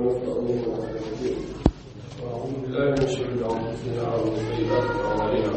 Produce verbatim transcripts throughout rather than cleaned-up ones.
ونستعينه ونستغفره ونعوذ بالله من شرور انفسنا ومن سيئات اعمالنا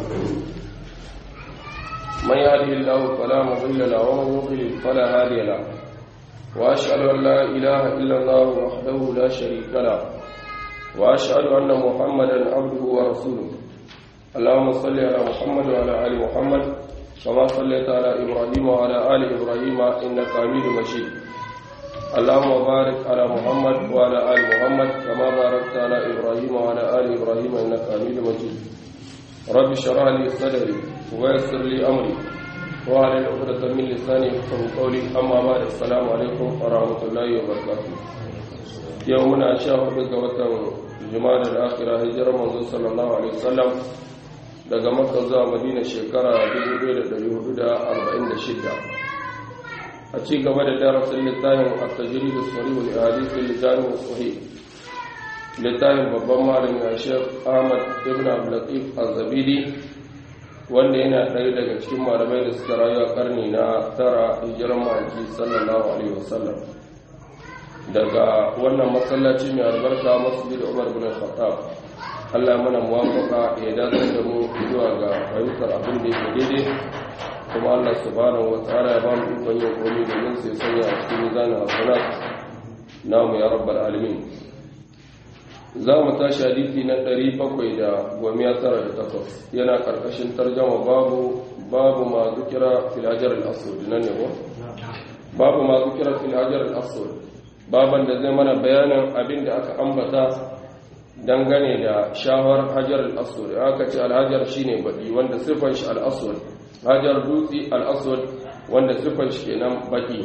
من يهده الله فلا مضل له ومن يضلل فلا هادي له واشهد ان لا اله الا الله وحده لا شريك له واشهد ان محمدا عبده ورسوله اللهم صل على محمد وعلى ال محمد كما صليت على ابراهيم وعلى ال ابراهيم انك حميد مجيد اللهم بارك على محمد وعلى ال محمد كما باركت على ابراهيم وعلى ال ابراهيم انك حميد مجيد رب اشرح لي صدري ويسر لي امري واحلل عقدة من لساني يفقهوا قولي اما بعد السلام عليكم ورحمه الله وبركاته يومنا شهر وتر جمادى الاخره هجره منذ صلى الله عليه وسلم daga Makka zuwa Madina shekara dubu ɗaya da ɗari hudu da arba'in da shida a ci gaba da darasin littafin at-tajrid as-sarih li ahadith al-jami' as-sahih littafin babban malami Sheikh Ahmad ibn Abdul Latif Az-Zabidi wanda yana ɗaya daga cikin malamai da suka rayu a karni na tara hijiran ma'aiki sallallahu alaihi wasallam daga wannan masallaci mai albarka Masjid Umar bin Khattab. Allah mana muwafaka ya dace da mu zuwa ga fahimtar abin da yake daidai kuma Allah subhanahu wataala ya ba mu ikon yin komai domin sai sanya a cikin mizanin hasanat namu ya rabbal alamin. Za mu tashi hadisi na ɗari bakwai da goma tara da takwas yana karkashin tarjama babu babu ma zikira fil hajar al-aswad nan ne ko babu ma zikira fil hajar al-aswad baban da zai mana bayanin abin da aka ambata dangane da shawar hajar al-aswad. aka ce al-hajar shine baki wanda sifan shi al-aswad, hajar dutsi al-aswad wanda sifan shi kenan baki.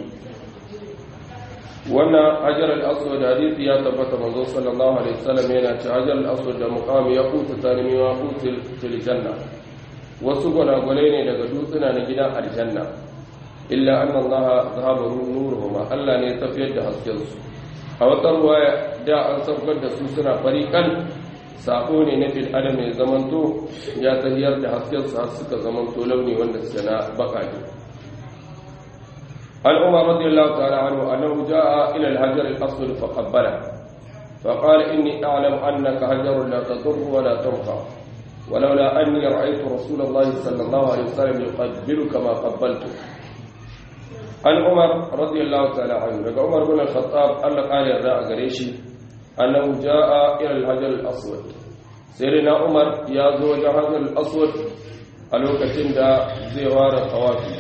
wannan hajar al-aswad hadisi ya tabbata manzo sallallahu alaihi wasallam yana ce hajar al-aswad da muqami ya kuta tanimi wa kutil fil janna, wasu gwanagwalai ne daga dutsuna na gidan aljanna, illa anna allaha zahaba nuruhuma, Allah ne ya tafiyar da hasken su. a wata ruwaya da an saukar da su suna fariƙan sako ne na fil adam ya zamanto ya tahiyar da hasken su har suka zamanto launi wanda suke na baƙaƙe. an umar radiyallahu ta'ala anhu annahu jaa ila al-hajar al-aswad fa qabbala fa qala inni a'lamu annaka hajarun la tadur wa la tanfa ولولا أني رأيت رسول الله صلى الله عليه وسلم يقبلك ما قبلته. an umar radiyallahu ta'ala anhu daga umar bin al-khattab Allah kare yarda a gare shi annahu jaa ila al-hajar al-aswad, sayyidina umar ya zo wajen hajar al-aswad a lokacin da zai ware tawafi.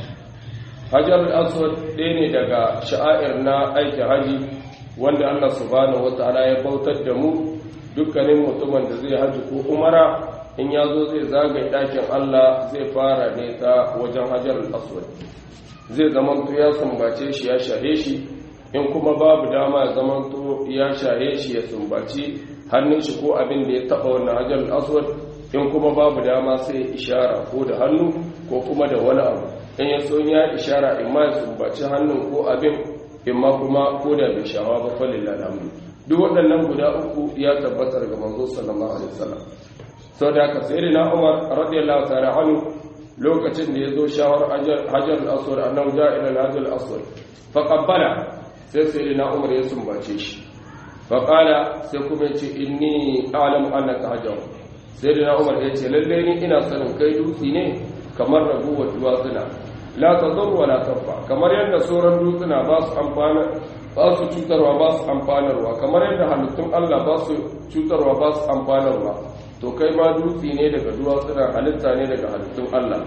hajar al-aswad ɗaya ne daga sha'air na aiki haji wanda Allah subhanahu wataala ya bautar da mu dukkanin mutumin da zai haji ko umara in ya zo zai zagaye ɗakin Allah zai fara ne ta wajen hajar al-aswad, zai zamanto ya sumbace shi ya shahe shi, in kuma babu dama ya zamanto ya shahe shi ya sumbaci hannun shi ko abin da ya taba wannan hajar al-aswad, in kuma babu dama sai ishara ko da hannu ko kuma da wani abu, in ya so ya ishara in ma ya sumbaci hannun ko abin, in ma kuma ko da bai shawa ba falillahi alhamdu. duk waɗannan guda uku ya tabbatar ga manzo sallallahu alaihi wasallam. sau da haka sayyidina Umar radiyallahu ta'ala anhu lokacin da ya zo shawar hajar al-aswad annahu ja'a ila al-hajar al-aswad fa qabbala, sai sayyidina Umar ya sumbace shi, fa qala sai kuma yace inni a'lamu annaka hajar. sayyidina Umar ya ce lalle ni ina sanin kai dutsi ne kamar raguwar duwatsuna, la tadur wa la tanfa, kamar yadda sauran dutsuna ba su amfana ba su cutarwa ba su amfanarwa, kamar yadda halittun Allah ba su cutarwa ba su amfanarwa, to kai ma dutse ne daga duwatsuna, halitta ne daga halittun Allah.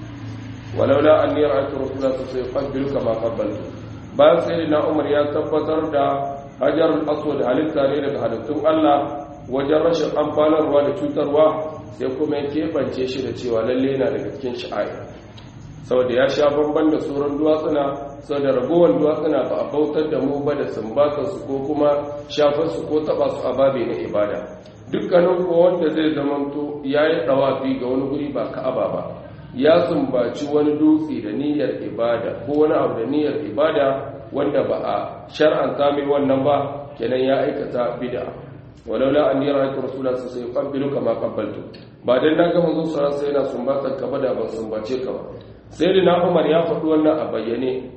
walaula anni ra'aytu rasulullahi sallallahu alaihi wasallam kama qabbaltu, bayan sayyidina Umar ya tabbatar da hajar al-aswad halitta ne daga halittun Allah wajen rashin amfanarwa da cutarwa, sai kuma ya kebance shi da cewa lalle yana daga cikin sha'air, saboda ya sha bamban da sauran duwatsuna, saboda ragowar duwatsuna ba a bautar da mu ba da sumbatar su ko kuma shafar su ko taba su a babe na ibada. dukkanin ko wanda zai zamanto ya yi ɗawafi ga wani guri ba ka'aba ba, ya sumbaci wani dutse da niyyar ibada ko wani abu da niyyar ibada wanda ba a shar'anta mai wannan ba, kenan ya aikata bid'a. walaula anni ra'aytu rasulullahi sallallahu alaihi wasallam yuqabbilu kama qabbaltu, ba dan na ga manzo sallallahu alaihi wasallam yana sumbatar ka ba da ban sumbace ka ba. sayyidina Umar ya faɗi wannan a bayyane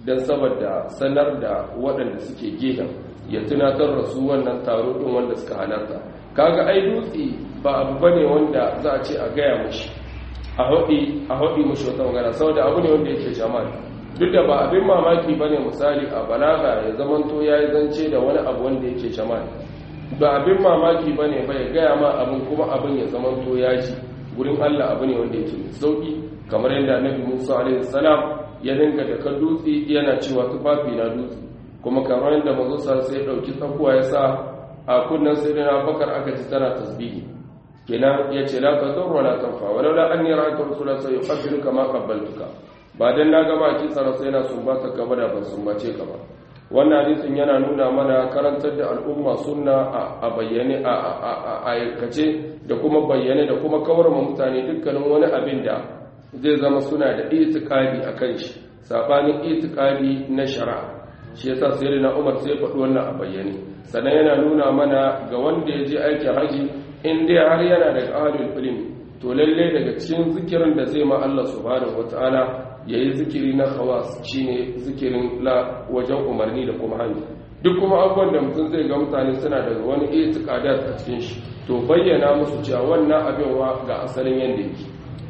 don saboda sanar da waɗanda suke gehen ya tunatar da su wannan taro ɗin wanda suka halarta. Kaga ai dutse ba abu bane wanda za a ce a gaya mushi a haɗi a haɗi mushi wata magana, saboda abu ne wanda yake jama'a. Duk da ba abin mamaki bane misali a balaga ya zamanto ya yi zance da wani abu wanda yake jama'a, ba abin mamaki bane ba ya gaya ma abin kuma abin ya zamanto ya ji gurin Allah abu ne wanda yake mai sauki, kamar yadda Annabi Musa alaihi salam ya dinga da kan dutse yana cewa tufafi na dutse, kuma kamar yadda manzo sai ya dauki tsakuwa ya sa a kunnan sayyidina Bakar aka ji tana tasbihi, kenan yace la tadur wala tanfa walaula anni ra'aytu rasula sayuqabbilu kama qabbaltuka, ba dan na ga baki tsara sai na sumbata ka ba da ban sumbace ka ba. Wannan hadisin yana nuna mana karantar da al'umma sunna a bayyane a aikace da kuma bayyane da kuma kawar ma mutane dukkanin wani abin da zai zama suna da itikadi akan shi sabanin itikadi na shari'a. Shi yasa sayyidina Umar sai faɗi wannan a bayyane. Sannan yana nuna mana ga wanda ya je aikin haji in dai har yana daga ahlul ilmi to lalle daga cikin zikirin da zai ma Allah subhanahu wataala yayi zikiri na khawas shine zikirin la wajen umarni da kuma hani. Duk kuma abubuwan da mutum zai ga mutane suna da wani itiqadat a cikin shi to bayyana musu cewa wannan abin wa ga asalin yanda yake.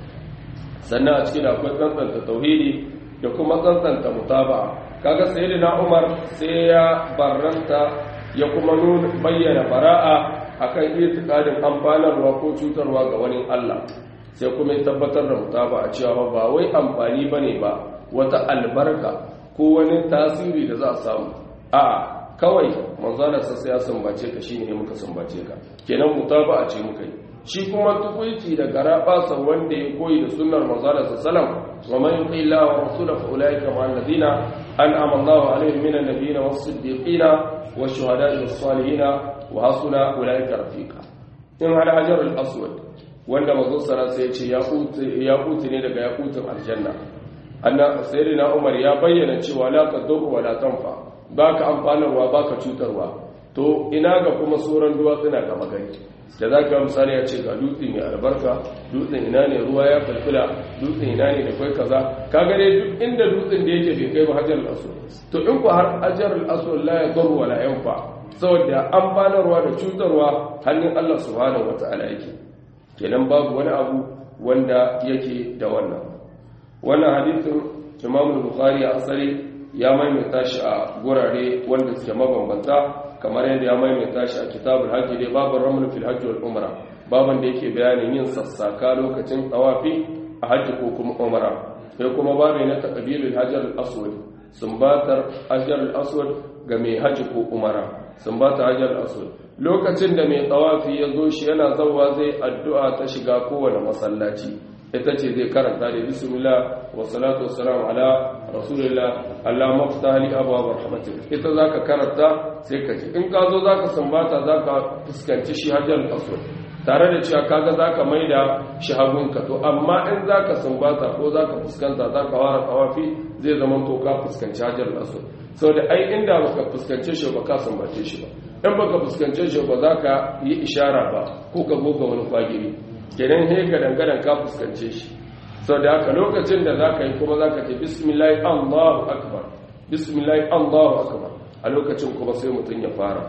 Sannan a cikin akwai tsantsanta tauhidi da kuma tsantsanta mutaba'a. Kaga sayyidina Umar sai ya barranta ya kuma nuna bayyana bara'a akan itiqadin amfanarwa ko cutarwa ga wani Allah, sai kuma ya tabbatar da mutaba'a cewa ba wai amfani bane ba wata albarka ko wani tasiri da za a samu, a kawai manzala sai ya sumbace ka shine muka sumbace ka, kenan mutaba'a ce muka yi. Shi kuma tukuici da garabasa wanda ya koyi da sunnar manzala sallallahu wa man yuti Allah wa rasulahu fa ulaika ma alladhina an'ama Allahu alaihim minan nabiyyin was-siddiqina wash-shuhada'i was-salihin wa hasuna ulaika rafiqa. In hada hajar al-aswad wanda manzo sallallahu sai ya ce yaqut ne daga yaqutin aljanna. Anna sayyidina Umar ya bayyana cewa la tadur wa la tanfa, baka amfanarwa baka cutarwa. To ina ga kuma sauran duwatsuna ga magani da za ka misali ya ce ga dutse mai albarka, dutsen ina ne ruwa ya falfila, dutsen ina ne da kwai kaza, ka gane duk inda dutsen da yake bai kai ba hajar al'aswad. To in ku har hajar al'aswad la ya garu wala yanfa, saboda amfanarwa da cutarwa hannun Allah subhanahu wata'ala yake, kenan babu wani abu wanda yake da wannan. Wannan hadisin Imam Bukhari a asali ya maimaita shi a gurare wanda suke mabambanta, kamar yadda ya maimaita shi a kitabul hajji dai babu ramlu fil hajji wal umra, baban da yake bayanin yin sassaka lokacin tawafi a hajji ko kuma umra. Sai kuma babu na taqbilul hajar al aswad, sumbatar hajar al aswad ga mai hajji ko umra, sumbatar hajar al aswad lokacin da mai tawafi ya zo shi yana zawwa zai addu'a ta shiga kowane masallaci, ita ce zai karanta da bismillah wa salatu wassalamu ala rasulillah allahumma ftah li abwaab rahmatik, ita zaka karanta sai ka ji. In ka zo zaka sambata zaka fuskanci shi hajjal aswad tare da cewa kaga zaka maida shi hagunka, to amma in zaka sambata ko zaka fuskanta zaka wara tawafi zai zama to ka fuskanci hajjal aswad, saboda ai inda baka fuskance shi ba ka sambace shi ba, in baka fuskance shi ba zaka yi ishara ba ko ka goga wani kwagiri, kenan he ga dangadan ka fuskance shi. Sau da haka lokacin da za ka yi kuma za ka ce bismillah Allahu akbar, bismillah Allahu akbar, a lokacin kuma sai mutum ya fara.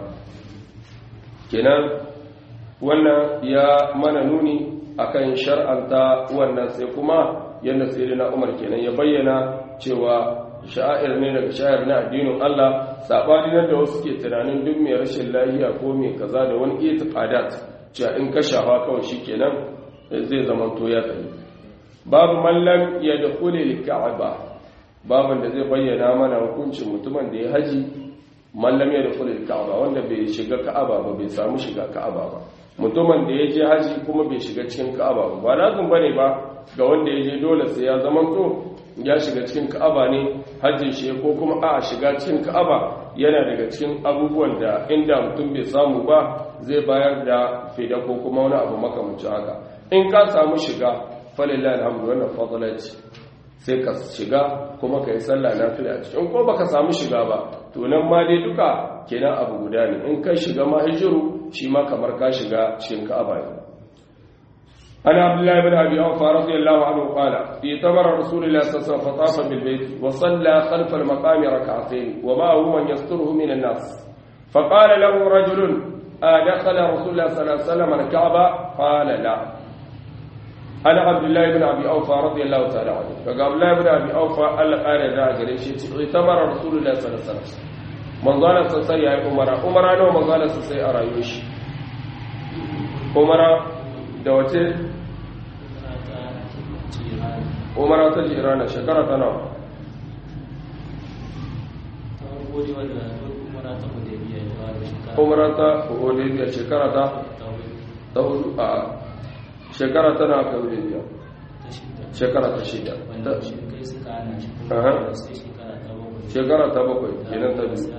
Kenan wannan ya mana nuni akan shar'anta wannan, sai kuma yadda sayyidina Umar kenan ya bayyana cewa sha'air ne daga sha'air na addinin Allah, sabani nan da wasu ke tunanin duk mai rashin lafiya ko mai kaza da wani itiqadat cewa in ka shafa kawai shikenan zai zama to ya tafi. Babu mallam ya dakhuli al-ka'aba, babun da zai bayyana mana hukuncin mutumin da ya haji mallam ya dakhuli al-ka'aba, wanda bai shiga ka'aba ba, bai samu shiga ka'aba ba. Mutumin da ya je haji kuma bai shiga cikin ka'aba ba, ba lazim bane ba ga wanda ya je dole sai ya zama to ya shiga cikin ka'aba ne hajjin shi, ko kuma a shiga cikin ka'aba yana daga cikin abubuwan da inda mutum bai samu ba zai bayar da fida ko kuma wani abu makamancin haka. In ka samu shiga falillahi alhamdu, wannan fadla ce, sai ka shiga kuma ka yi sallah nafila ce. In ko baka samu shiga ba to nan ma dai duka kenan abu guda ne, in ka shiga ma hijiru shi ma kamar ka shiga cikin ka'aba ne. عن عبد الله بن أبي أوفى رضي الله عنه قال ائتمر رسول الله صلى الله عليه وسلم فطاف بالبيت وصلى خلف المقام ركعتين ومعه من يستره من الناس فقال له رجل أدخل رسول الله صلى الله عليه وسلم الكعبة قال لا. أنا عبد الله بن أبي أوفى رضي الله تعالى عنه فقال عبد الله بن أبي أوفى قال قال ذا قريش ائتمر رسول الله صلى الله عليه وسلم من ظل سسي أمرا أمرا نو من ظل سسي أرايوش أمرا دوتي أمرا تجيرانا شكرتنا أمرا تهوديبيا شكرتا تهود آه shekara tana aka wuri biya shekara ta shida shekara ta bakwai kenan ta biyu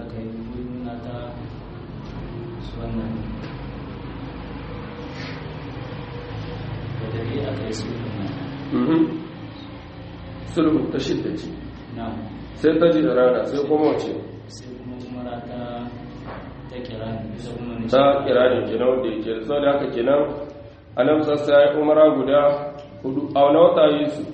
sulhu ta shida ce sai ta ji da rana sai kuma wace ta kirani kenan wadda yake da sau da haka kenan anan sassa ya umara guda hudu a wani wata yi su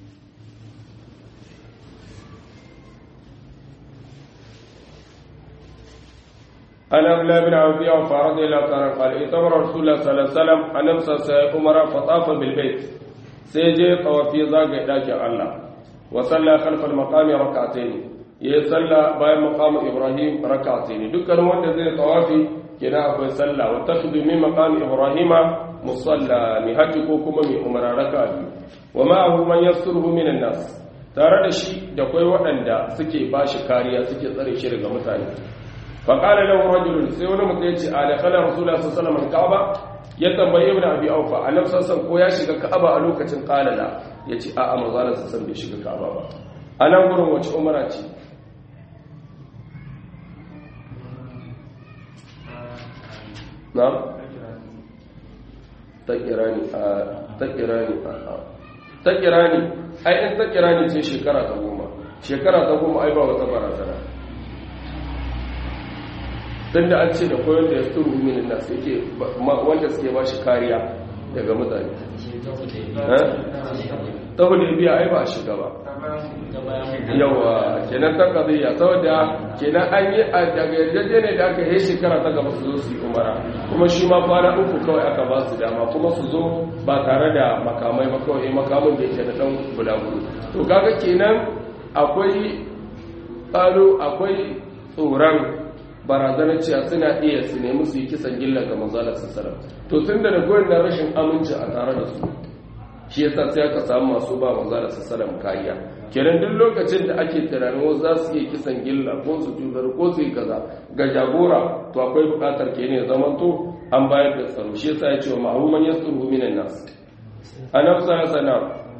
an abla bin abiya wa fara da ilatar kwallo ita mara rasulullah sallallahu anan sassa ya umara fatafa bilbait sai je tsawafi zagaye dakin allah wa salla khalfal maqami rak'atayn ya salla bayan maqam ibrahim rak'atayn dukkan wanda zai tsawafi kina akwai salla wa takhdu min maqam ibrahima musalla mai haji ko kuma mai umara raka biyu wa ma'ahu man yasturuhu minan nas tare da shi da kai waɗanda suke bashi kariya suke tsare shi daga mutane fa qala lahu rajulun sai wani mutum ya ce ala khala rasulullah sallallahu alaihi wasallam ka'aba ya tambaye ibn abi aufa annabi sallallahu ko ya shiga ka'aba a lokacin qala la yace a a manzalar sallallahu bai shiga ka'aba ba anan gurin wace umara ce na'am takirani a takirani a takirani ai in takirani ce shekara ta goma shekara ta goma ai ba wata barazana tunda an ce da koyon da ya sturu minin nas yake wanda suke ba shi kariya daga mutane ta hulibiya ai ba a shiga ba yawa kenan ta kadiyya saboda kenan an yi a daga yarjeje ne da aka yi shekara ta gaba su zo su yi umara kuma shi ma kwana uku kawai aka ba su dama kuma su zo ba tare da makamai ba kawai makamun da yake da dan bulaguro to kaga kenan akwai tsaro akwai tsoron barazanar cewa suna iya su nemi su yi kisan gilla ga manzalar sassarar to tun da goyon na rashin aminci a tare da su shi yasa sai aka samu masu ba manzalar sassarar kariya kenan duk lokacin da ake tunanin wasu za su iya kisan gilla ko su cutar ko su yi kaza ga jagora to akwai bukatar ke ne zaman to an bayar da tsaro shi yasa ya ce wa ma'ahuman ya tsuru minan nas a nafsa ya sana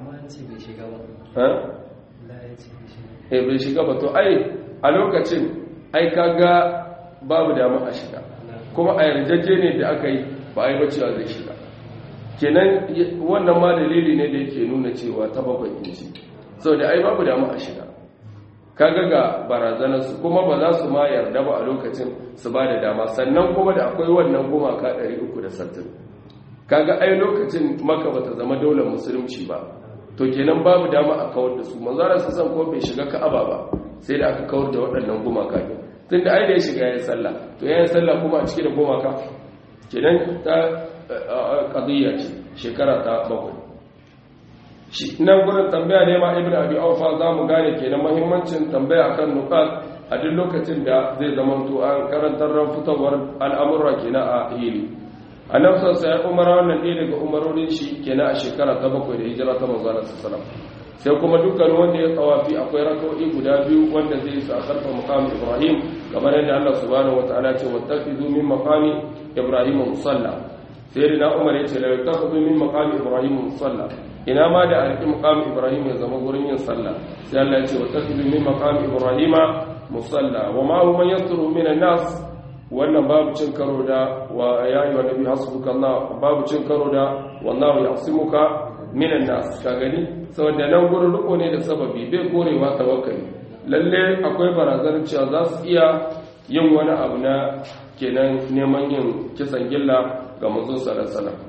eh bai shiga ba to ai a lokacin ai kaga babu dama a shiga kuma a yarjeje ne da aka yi ba a yi bacewa zai shiga kenan wannan ma dalili ne da yake nuna cewa ta bakwai inci sau da ai babu dama a shiga kaga ga barazanarsu kuma ba za su ma yarda ba a lokacin su ba da dama sannan kuma da akwai wannan gumaka ɗari uku da sittin kaga ai lokacin maka ba ta zama daular musulunci ba to kenan babu dama a kawar da su manzara su san ko bai shiga ka'aba ba sai da aka kawar da waɗannan gumaka ne tun da ai da ya shiga ya sallah to yayin sallah kuma a cikin gumaka kenan ta qadiyya ce shekara ta bakwai shi nan gurin tambaya ne ma ibnu abi awfa za mu gane kenan muhimmancin tambaya akan nuqat a duk lokacin da zai zama to an karantar ran fitowar al'amura kenan a hili annabi sallallahu alaihi wasallam umara wannan ɗaya daga umarorin shi kenan a shekara ta bakwai da hijira ta manzo Allah sallallahu alaihi wasallam sai kuma dukkan wanda ya tsawafi akwai rak'o'i guda biyu wanda zai su a karfa maqam Ibrahim kamar yadda Allah subhanahu wataala ce wattakhidhu min maqami Ibrahim musalla sai da Umar ya ce la yattakhidhu min maqami Ibrahim musalla ina ma da alƙi maqam Ibrahim ya zama gurin yin sallah sai Allah ya ce wattakhidhu min maqami Ibrahim musalla wa ma hum yasturu min an-nas wannan babu cin karo da wa ya yi wa nabi hasbukallah babu cin karo da wallahu yasimuka minan nas ka gani saboda nan gurin riko ne da sababi bai korewa tawakkali lalle akwai barazanar cewa za su iya yin wani abu na kenan neman yin kisan gilla ga manzo sallallahu alaihi wasallam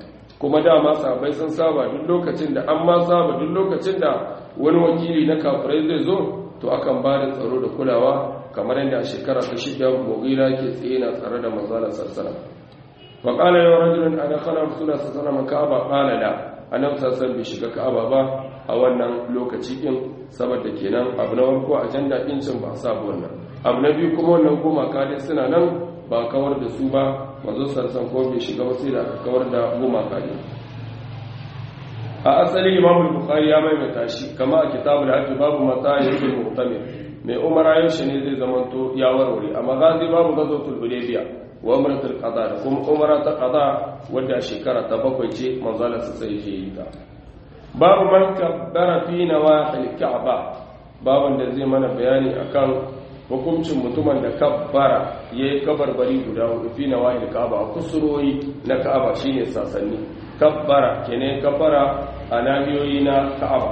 kuma dama sahabbai sun saba duk lokacin da an ma saba duk lokacin da wani wakili na kafirai zai zo to akan ba da tsaro da kulawa kamar yadda a shekara ta shida Mughira ke tsaye na tsare da manzala sallallahu wa qala ya rajulun ana khana rasulullah sallallahu alaihi wasallam ka'aba qala la annabi sallallahu bai shiga ka'aba ba a wannan lokaci din saboda kenan abu na farko ajanda din cin ba sa wannan abu na biyu kuma wannan gumaka dai suna nan ba kawar da su ba manzo sallallahu ko bai shiga ba sai da aka kawar da gumaka din a asali imam al-bukhari ya maimaita shi kama a kitabul hajj babu mata yake mu'tamir mai umara yau shi ne zai zamanto ya warware amma gazi babu gazotul hudaybiya wa umratul qada da kuma umara ta qada wadda shekara ta bakwai ce manzala sa sai je yi ta babu man kabbara fi nawahil ka'ba babun da zai mana bayani akan hukuncin mutumin da kabbara yayi kabarbari guda hudu fi nawahil ka'ba kusuroyi na ka'aba shine sasanni kabbara kene kabbara a nahiyoyi na ka'aba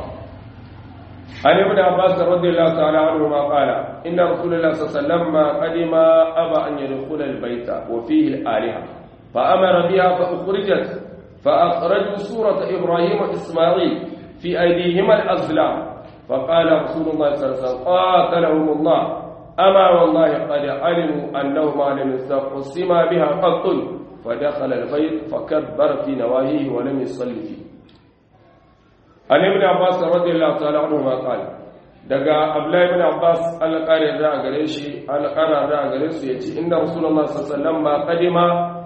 عن ابن عباس رضي الله تعالى عنهما قال إن رسول الله صلى الله عليه وسلم قدم أبى أن يدخل البيت وفيه الآلهة فأمر بها فأخرجت فأخرجوا سورة إبراهيم وإسماعيل في أيديهما الأزلام فقال رسول الله صلى الله عليه وسلم قاتلهم الله أما والله قد علموا أنهما لم يستقسما بها قط فدخل البيت فكبر في نواهيه ولم يصلي فيه. عن ابن عباس رضي الله تعالى عنهما قال daga Abdullah ibn Abbas al-Qari da gare shi al-Qara da gare su yace inna Rasulullah sallallahu alaihi wasallam ma qadima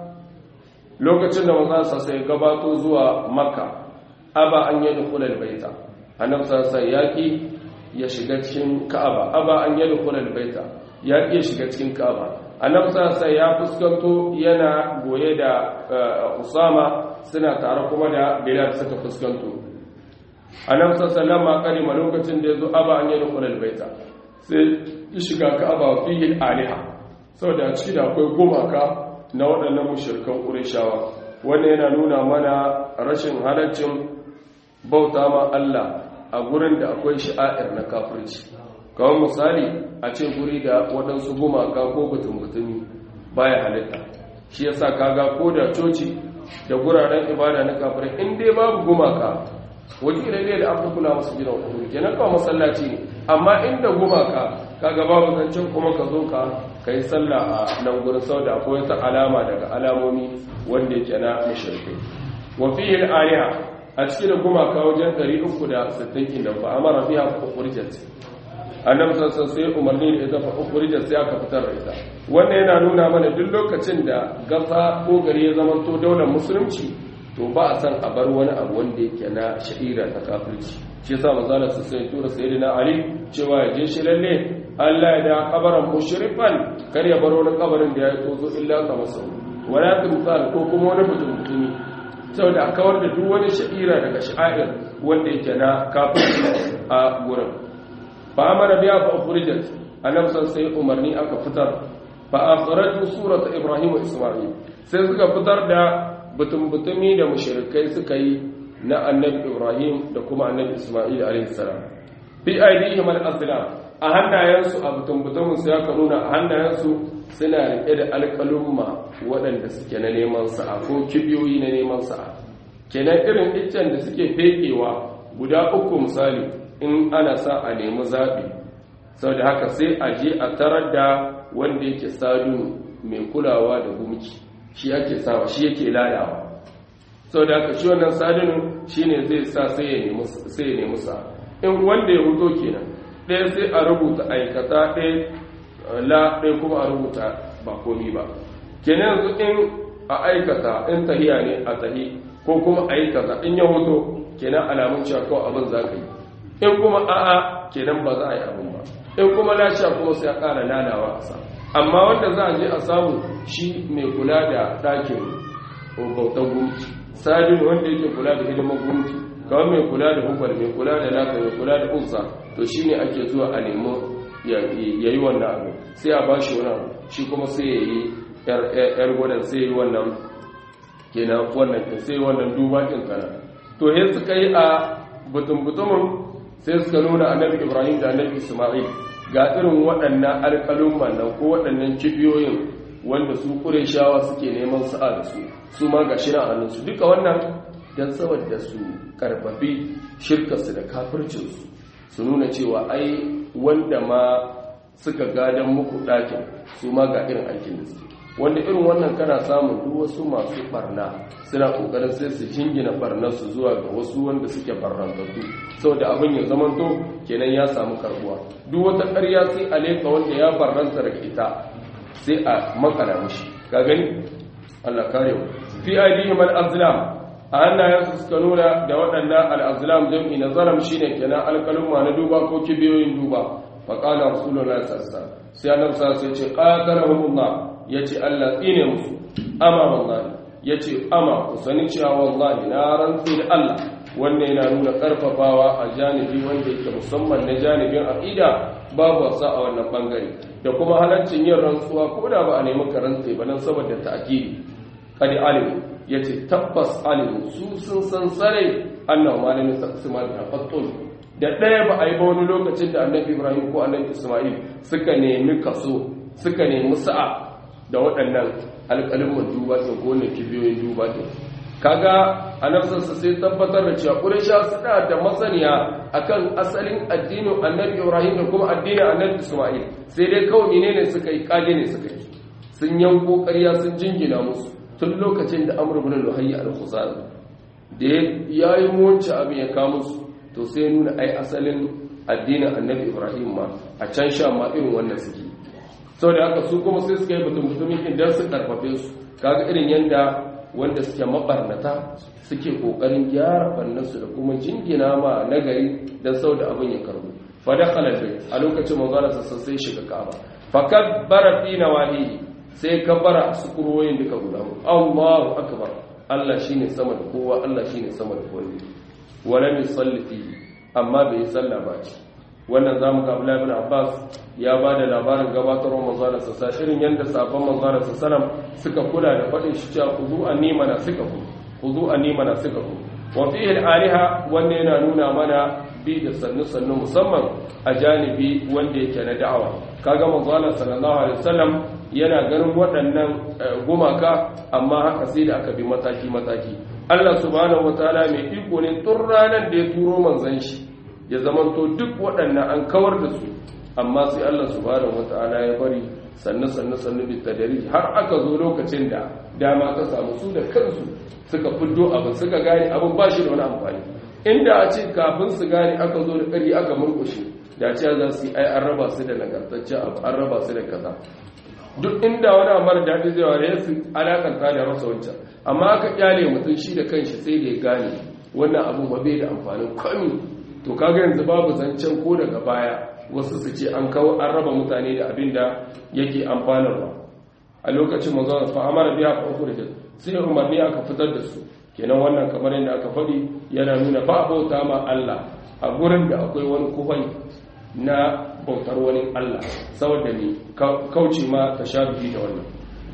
lokacin da manzon sa sai gabato zuwa Makka aba an yadkhul al-baita annabi sallallahu alaihi yaki ya shiga cikin Ka'aba aba an yadkhul al-baita yaki ya shiga cikin Ka'aba annabi sallallahu alaihi ya fuskanto yana goye da Usama suna tare kuma da Bilal suka fuskanto annabi sallallahu alaihi kalima lokacin da yazo aba an yi dukhulul baita sai ya shiga ka'aba fihi aliha saboda ciki da akwai gumaka na waɗannan mushrikan qurayshawa wannan yana nuna mana rashin halaccin bauta ma Allah a gurin da akwai shi'a'ir na kafirci kawai misali a ce guri da waɗansu gumaka ko butun-butumi baya halitta shi yasa kaga ko da coci da guraren ibada na kafirai in dai babu gumaka wakilai ne da aka kula masu gidan kudu kenan kawai masallaci ne amma inda gumaka kaga babu zancen kuma ka zo ka kai sallah a nan gurin sauda akwai wata alama daga alamomi wanda yake na mushrikai wa fihi al-aliha a cikin gumaka wajen ɗari uku da sittin kin da fa amara biha fa ukhrijat annabi sallallahu alaihi wasallam umarni da ita fa ukhrijat sai aka fitar da ita wannan yana nuna mana duk lokacin da gasa ko gari ya zamanto daular musulunci to ba a san a bar wani abu wanda yake na sha'ira ta kafirci shi yasa manzala su sai tura sayyidina ali cewa ya je shi lalle Allah ya da kabaran mushrifan kar ya bar wani kabarin da ya tozo illa ka masa wala tumsal ko kuma wani mutum mutumi saboda a kawar da duk wani sha'ira daga sha'ir wanda yake na kafirci a gurin fa amara biya fa ukhrijat annabi sai umarni aka fitar fa akhraju surata ibrahim wa isma'il sai suka fitar da butum-butumi da mushrikai suka yi na annabi Ibrahim da kuma annabi Ismail alaihi salam bi aidihim al-aslam a hannayensu a butum-butumin su ya nuna a hannayensu suna rike da alƙalumma waɗanda suke na neman sa'a ko kibiyoyi na neman sa'a kenan irin iccen da suke fekewa guda uku misali in ana sa a nemi zaɓi saboda haka sai a je a tarar da wanda yake sadu mai kulawa da gumki shi ake sawa shi yake lalawa sau da aka shi wannan sadinin shi ne zai sa sai ya nemi sa in wanda ya huto kenan ɗaya sai a rubuta aikata ɗaya la ɗaya kuma a rubuta ba komi ba kenan yanzu in a aikata in tahiya ne a tahi ko kuma aikata in ya huto kenan alamun cewa kawai abin za ka yi in kuma a'a kenan ba za a yi abin ba in kuma lashiya kuma sai a ƙara lalawa a sa amma wanda za a je a samu shi mai kula da ɗakin bautan gumki sadin wanda yake kula da hidimar gumki kawai mai kula da hukar mai kula da laka mai kula da uzza to shi ne ake zuwa a nemo ya yi wannan abu sai a bashi wani abu shi kuma sai ya yi yar gwadon sai ya yi wannan kenan wannan sai wannan duba ɗin kana to yin suka yi a butun-butumin sai suka nuna annabi ibrahim da annabi ismail ga irin waɗannan alƙalumman nan ko waɗannan kibiyoyin wanda su ƙureshawa suke neman sa'a da su su ma ga shirin hannunsu duka wannan dan saboda su karfafi shirkarsu da kafircinsu su nuna cewa ai wanda ma suka gadan muku ɗakin su ma ga irin aikin da su wanda irin wannan kana samun duk wasu masu barna suna kokarin sai su jingina barnar su zuwa ga wasu wanda suke barrantattu saboda abin ya zamanto kenan ya samu karbuwa duk wata ƙarya sai a leka wanda ya barranta daga ita sai a makara mishi ka gani Allah kare mu fi aidihim al-azlam a hannayensu suka nuna da waɗannan al-azlam jam'i na zalam shine kenan alƙalumma na duba ko kibiyoyin duba faƙala rasulullah sassa sai annabi sai ce qatalahumullah yace Allah tsine musu amma wallahi yace amma ku sani cewa wallahi na rantsi da Allah wanda yana nuna karfafawa a janibi wanda yake musamman na janibin aqida babu wasa a wannan bangare da kuma halaccin yin rantsuwa ko da ba a nemi karanta ba nan saboda ta'kidi kadi alim yace tabbas alim su sun san sare annahu malamin taqsimal haqqun da ɗaya ba a yi ba wani lokacin da annabi ibrahim ko annabi isma'il suka nemi kaso suka nemi sa'a da waɗannan alƙalin duba ɗin ko na kibiyoyin duba ɗin kaga annabinsa sai tabbatar da cewa ƙurisha suna da masaniya akan asalin addinin annabi ibrahim da kuma addinin annabi isma'il sai dai kawai ne suka yi ƙage ne suka yi sun yanko ƙarya sun jingina musu tun lokacin da amr ibn luhayy al-khuzai da ya yi muwanci abin ya kawo musu to sai nuna ai asalin addinin annabi ibrahim ma a can sha ma irin wannan suke sau da haka su kuma sai suka yi mutum-mutumin idan su karfafe su kaga irin yadda wanda suke mabarnata suke kokarin gyara barnarsu da kuma jingina ma nagari don sau da abin ya karbu fada halarci a lokacin manzana sassan sai shiga kaba fakabbara fi nawahihi sai kabbara su kurwoyin duka guda Allahu akbar Allah shine sama da kowa Allah shine sama da kowa wala yusalli fihi amma bai salla ba ci wannan zamu ga Abdullah ibn Abbas ya bada labarin gabatarwar manzon sa irin yanda sabon manzon sa sallam suka kula da fadin shi cewa kudu annima na suka ku kudu annima na suka ku wa fihi al-aliha wanda yana nuna mana bi da sannu sannu musamman a janibi wanda yake na da'awa kaga manzon sallallahu alaihi wasallam yana ganin waɗannan gumaka amma haka sai da aka bi mataki mataki Allah subhanahu wataala mai iko ne tun ranar da ya turo manzon shi ya zamanto duk waɗannan an kawar da su amma sai Allah subhanahu wataala ya bari sannu sannu sannu bi tadari har aka zo lokacin da dama ka samu su da kansu suka fiddo abin suka gane abin ba shi da wani amfani inda a ce kafin su gane aka zo da ƙari aka murƙushe da ce za su yi ai an raba su da nagartaccen abu an raba su da kaza duk inda wani amara da haɗe zai ware su alakanta da rasa wancan amma aka kyale mutum shi da kanshi sai da ya gane wannan abin ba bai da amfanin kwami to kaga yanzu babu zancen ko daga baya wasu su ce an kawo an raba mutane da abin da yake amfanarwa a lokacin manzon fa amara biya fa ukhrijat sai umarni aka fitar da su kenan wannan kamar yadda aka faɗi yana nuna ba bauta ma Allah a gurin da akwai wani kuhai na bautar wani Allah saboda ne kauce ma tashabihi da wannan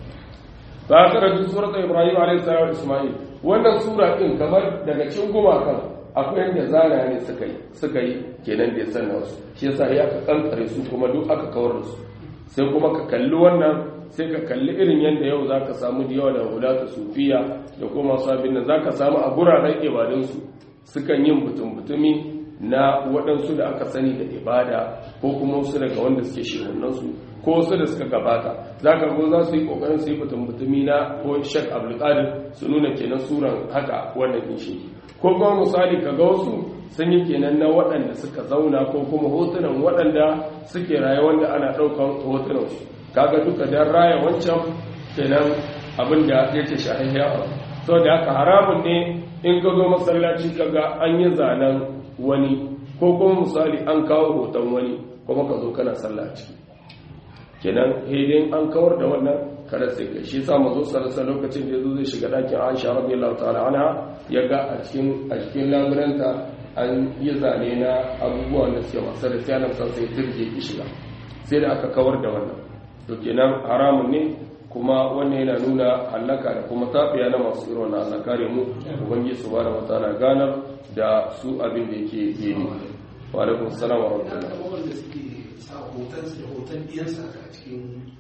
ba ka rajin surat Ibrahim alayhi salam Isma'il wannan sura din kamar daga cikin gumakan akwai yadda zana ne suka yi suka yi kenan da sanna su shi yasa ya ka kankare su kuma duk aka kawar da su sai kuma ka kalli wannan sai ka kalli irin yadda yau zaka samu da yawa da hulata sufiya da kuma sabin nan zaka samu a guraren ibadun su sukan yin butum-butumi na waɗansu da aka sani da ibada ko kuma wasu daga wanda suke shehunansu ko wasu da suka gabata za ka go za su yi ƙoƙarin su yi butun-butumi na ko shek abdulkadir su nuna kenan suran haka wannan ɗin shi ko kuma misali ka ga wasu sun yi kenan na waɗanda suka zauna ko kuma hotunan waɗanda suke raye wanda ana ɗaukar hotunansu kaga duka dan raya wancan kenan abin da yake shahihiyar abu sau da haka haramun ne in ka zo masallaci kaga an yi zanen wani ko kuma misali an kawo hoton wani kuma ka zo kana sallah a ciki kenan hedin an kawar da wannan kada sai kai shi yasa manzo sallallahu alaihi lokacin da yazo zai shiga dakin Aisha radiyallahu ta'ala anha ya ga a cikin a cikin laburanta an yi zane na abubuwan da suke masa da sai nan sai dirje ki shiga sai da aka kawar da wannan to kenan haramun ne kuma wannan yana nuna halaka da kuma tafiya na masu irin wannan Allah kare mu ubangiji subhanahu wataala ganar da su abin da yake yi wa alaikum assalam wa rahmatullahi wanda suke sa hoton da hoton diyansa a cikin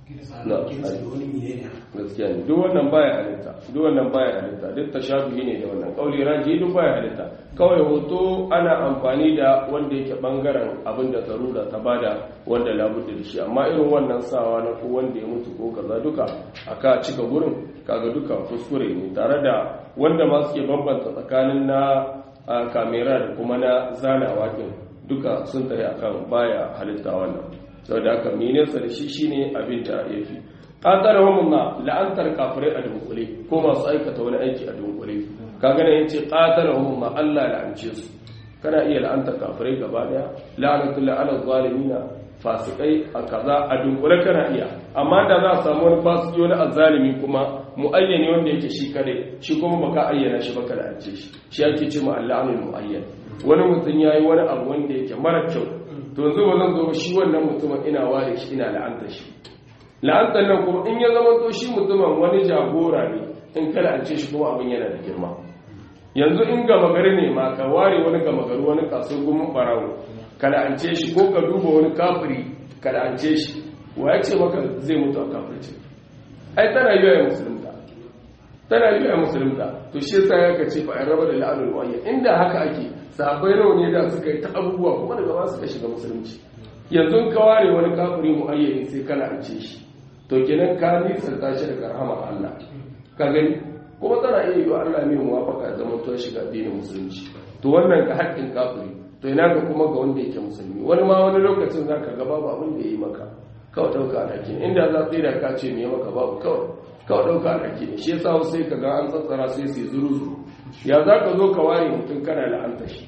gaskiya ne duk wannan baya halitta duk wannan baya halitta duk tashabihi ne da wannan kauli raji duk baya halitta kawai hoto ana amfani da wanda yake bangaren abin da zarura ta bada wanda labudda da shi amma irin wannan sawa na ko wanda ya mutu ko kaza duka aka cika gurin kaga duka kuskure ne tare da wanda ma suke bambanta tsakanin na kamera da kuma na zanawa din duka sun tare akan baya halitta wannan saboda haka menesa da shi shine abin da yafi qatalahumullah la'antar kafirai a dunkule ko masu aikata wani aiki a dunkule kaga ne yace qatalahumullah Allah la'ance su kana iya la'antar kafirai gaba daya la'anatul ala zalimina fasikai a kaza a dunkule kana iya amma da za a samu wani fasiki wani azzalimi kuma muayyani wanda yake shi kare shi kuma baka ayyana shi baka la'ance shi shi yake ce mu Allahul muayyan wani mutum yayi wani abu wanda yake mara kyau to yanzu wannan zo shi wannan mutumin ina ware shi ina la'anta shi la'antar nan kuma in ya zama to shi mutumin wani jagora ne in kada an ce shi kuma abin yana da girma yanzu in gama gari ne ma ka ware wani gama gari wani kasar gumin barawo kada an ce shi ko ka duba wani kafiri kada an ce shi wa ya ce maka zai mutu a kafirci ai tana yi ya musulunta tana yi ya musulunta to shi yasa ya kace fa an raba da la'anul wayya inda haka ake sahabbai nawa ne da suka yi ta abubuwa kuma daga ba suka shiga musulunci yanzu ka ware wani kafiri muayyani sai kana ance shi to kenan ka nisanta shi daga rahmar Allah ka gani kuma tana iya yi wa Allah mai muwafaka zaman to shiga addinin musulunci to wannan ga haƙƙin kafiri to ina ga kuma ga wanda yake musulmi wani ma wani lokacin zaka ga babu abin da yayi maka kawai dauka alhaki inda za tsira ka ce me maka babu kawai kawai dauka alhaki ne shi yasa sai ka ga an tsatsara sai sai zuru zuru ya za ka zo ka ware mutum kana la'anta shi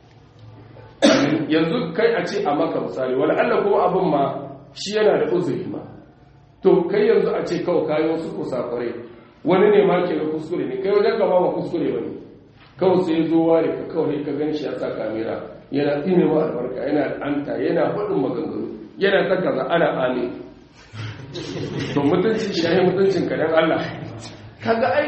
yanzu kai a ce a maka misali wani Allah kuma abin ma shi yana da uzuri ma to kai yanzu a ce kawai kayo su kusakurai wani ne ma ke da kuskure ne kai wajen ka ba ma kuskure ba ne kawai sai zo ware ka kawai ka gan shi a sa kamera yana tsine ma albarka yana anta yana faɗin maganganu yana ta kaza ana amin to mutuncin shi ya yi mutuncin ka dan Allah kaga ai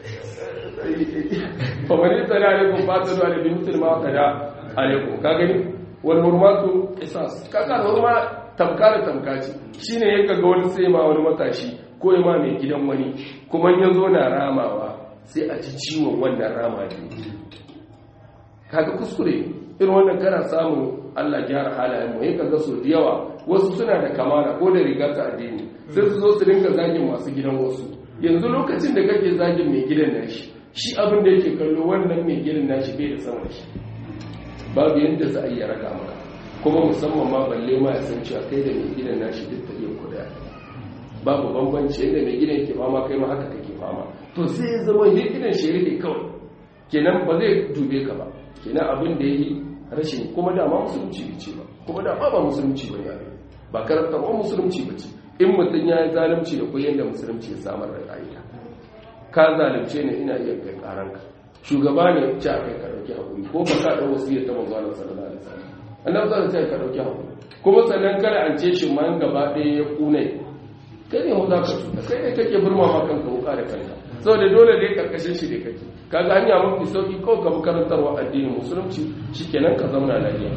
famari tsari alaikun fata zuwa da bi mutum ma kada alaikun ka gani wani hurmatu isas kaka da hurma tamka da tamka ce shi ne ya kaga wani sai ma wani matashi ko ya ma mai gidan wani kuma ya zo na ramawa sai a ci ciwon wannan rama ne kaga kuskure irin wannan kana samun Allah gyara halayen mu ya kaga so da yawa wasu suna da kamala ko da riga ta addini sai su zo su dinga zagin masu gidan wasu yanzu lokacin da kake zagin mai gidan nan shi shi abin da yake kallo wannan mai gidan nashi bai da sama shi babu yadda za a yi raka maka kuma musamman ma balle ma ya san cewa kai da mai gidan nashi duk ta iya kuda babu bambanci yadda mai gidan ke fama kai ma haka kake fama to sai ya zama yin gidan shi rike kawai kenan ba zai dube ka ba kenan abin da ya yi rashin kuma dama musulunci ne ce ba kuma dama ba musulunci ba ne ba karantar wa musulunci ba ce in mutum ya yi zalunci da kuyen da musulunci ya samar da ƙa'ida ka zalunce ne ina iya kai karanka shugaba ne ce a kai ka dauki hakuri ko ba ka dawo wasiyar ta manzo Allah sallallahu alaihi wasallam annabi sallallahu alaihi ka dauki hakuri kuma sannan kada an ce shi man gaba ɗaya ya kune kai ne za ka tuka kai ne kake burma ma kanka wuka da kanka saboda dole dai karkashin shi ne kake kaga hanya mafi sauki ko ka bi karantarwa addinin musulunci shikenan ka zauna lafiya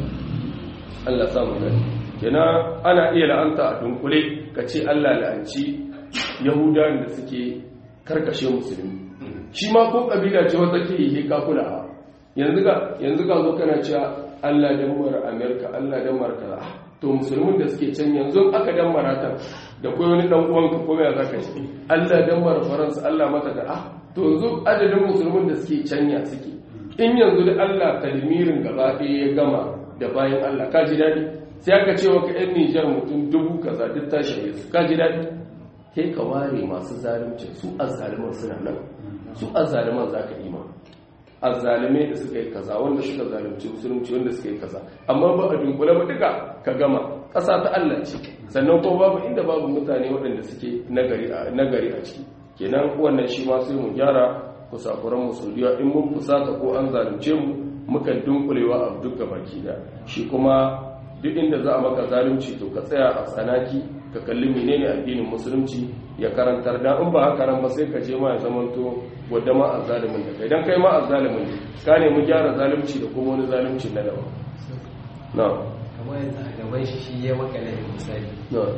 Allah sa mu gani kenan ana iya la'anta a dunkule ka ce Allah la'anci yahudawan da suke karkashe musulmi shi ma ko kabila ce wata ke yi ka kula yanzu ga yanzu ga zo kana cewa Allah dan mara America Allah dan mara kaza to musulmin da suke can yanzu aka dan marata da koyi wani dan uwan ka kuma ya zaka shi Allah dan mara Faransa Allah mata da ah to yanzu adadin musulmin da suke canya suke in yanzu da Allah kalmirin gaba ɗaya ya gama da bayan Allah ka ji dadi sai aka ce wa ka yan Niger mutum dubu kaza duk tashi su ka ji dadi kai ka ware masu zalunci su azzaliman suna nan su azzaliman za ka ima azzalimai da suka yi kaza wanda suka zalunci musulunci wanda suka yi kaza amma ba a dunkule ba duka ka gama ƙasa ta Allah ce sannan kuma babu inda babu mutane waɗanda suke nagari a ciki kenan wannan shi ma sai mu gyara kusakuran musuliya in mun fusata ko an zalunce mu mukan dunkulewa a duka baki da shi kuma duk inda za a maka zalunci to ka tsaya a tsanaki ka kalli menene addinin musulunci ya karantar da in ba haka ran ba sai ka je ma ya zamanto wadda ma azzalimin da kai dan kai ma azzalimin ne ka ne mu gyara zalunci da kuma wani zalunci na daban na kamar yanzu a gaban shi shi ya maka laifin misali na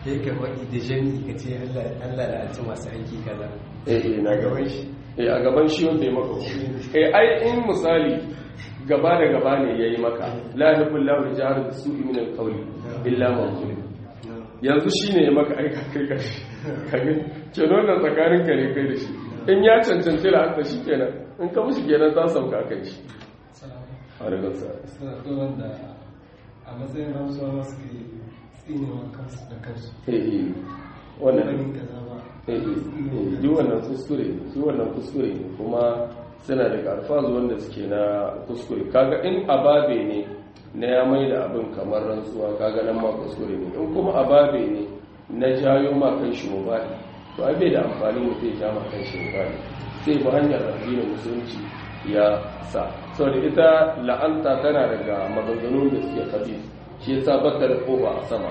sai ka faɗi da jami'i ka ce Allah da alci masu aiki kaza eh eh na gaban shi eh a gaban shi wanda ya maka eh ai in misali gaba da gaba ne yayi maka la ilaha illa huwa jahar bisu'i min al-qawli illa man zulim yanzu shine ya maka aika kai kashi kage ke wannan tsakanin ka ne kai da shi in ya cancanci la'anta shi kenan in ka mushi kenan za sauka kai shi alaikum salam to wanda a matsayin rantsuwa masu ke tsinewa kansu da kansu eh eh wannan eh eh duk wannan kuskure duk wannan kuskure kuma suna daga alfazu wanda suke na kuskure kaga in ababe ne na ya mai da abin kamar rantsuwa kaga nan ma kuskure ne in kuma ababe ne na jayo ma kan shi mubali to ai bai da amfani mutum ya ma kan shi mubali sai ba hanyar addinin musulunci ya sa saboda ita la'anta tana daga maganganun da suke kabi shi yasa bata da kofa a sama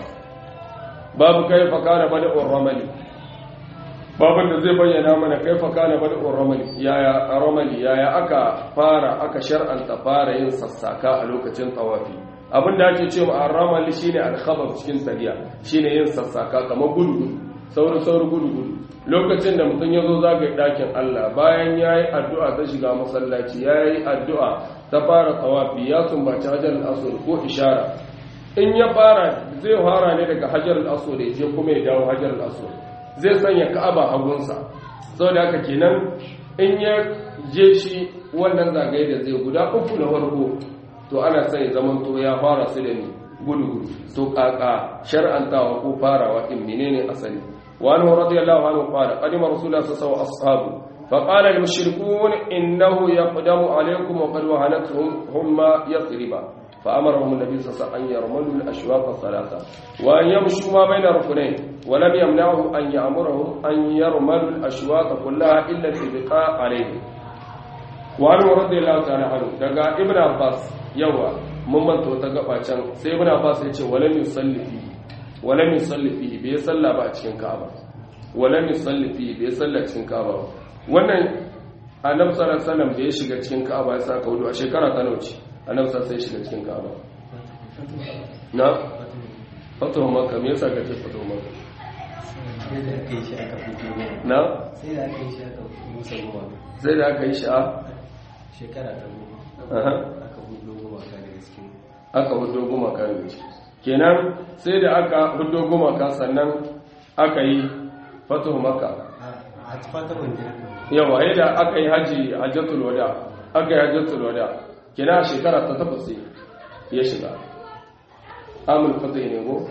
babu kaifa kana bada'ur ramali babin da zai bayyana mana kaifa kana bada'ur ramali yaya ramali yaya aka fara aka shar'anta fara yin sassaka a lokacin tawafi abinda ake cewa ar-ramali shine al-khabar cikin sadiya shine yin sassaka kamar gudu sauri sauri gudu gudu lokacin da mutum yazo zagaye dakin Allah bayan yayi addu'a ta shiga masallaci yayi addu'a ta fara tawafi ya sumbaci hajar al-aswad ko ishara in ya fara zai fara ne daga hajar al-aswad ya je kuma ya dawo hajar al-aswad zai sanya ka'aba hagunsa saboda haka kenan in ya je shi wannan zagaye da zai guda uku na farko to ana sai zaman to ya fara su da ni gudu gudu to kaka shar'antawa ko farawa in menene asali wa anhu radiyallahu anhu qala qadima rasulullah sallallahu alaihi wasallam فقال المشركون إنه يقدم عليكم وقد وهنتهم هم يثربا فأمرهم النبي صلى الله عليه وسلم أن يرملوا الأشواط الثلاثة وأن يمشوا ما بين ركنين ولم يمنعه أن يأمرهم أن يرملوا الأشواط كلها إلا الإبقاء عليهم وعنه رضي الله تعالى عنه دقا ابن عباس يوى ممن توتقى can sai ibn Abbas ya ce walam yusalli fi walam yusalli fi bai salla ba a cikin Ka'aba walam yusalli fi bai salla cikin Ka'aba wannan annabi sallallahu alaihi wasallam da ya shiga cikin Ka'aba ya saka wudu a shekara ta nauci annabi sallallahu alaihi shiga cikin Ka'aba na fatuwa Makka me yasa kace fatuwa Makka sai da aka yi shi aka fito na sai da aka yi shi aka musa goma sai da aka yi shi a shekara ta goma aha aka hudo goma ka daga cikin aka hudo goma ka daga cikin kenan sai da aka hudo goma ka sannan aka yi fatuwa Makka a fata wanda yawa yadda aka yi haji hajjatul wada aka yi hajjatul wada kina shekara ta takwas ya shiga amul fatih ne go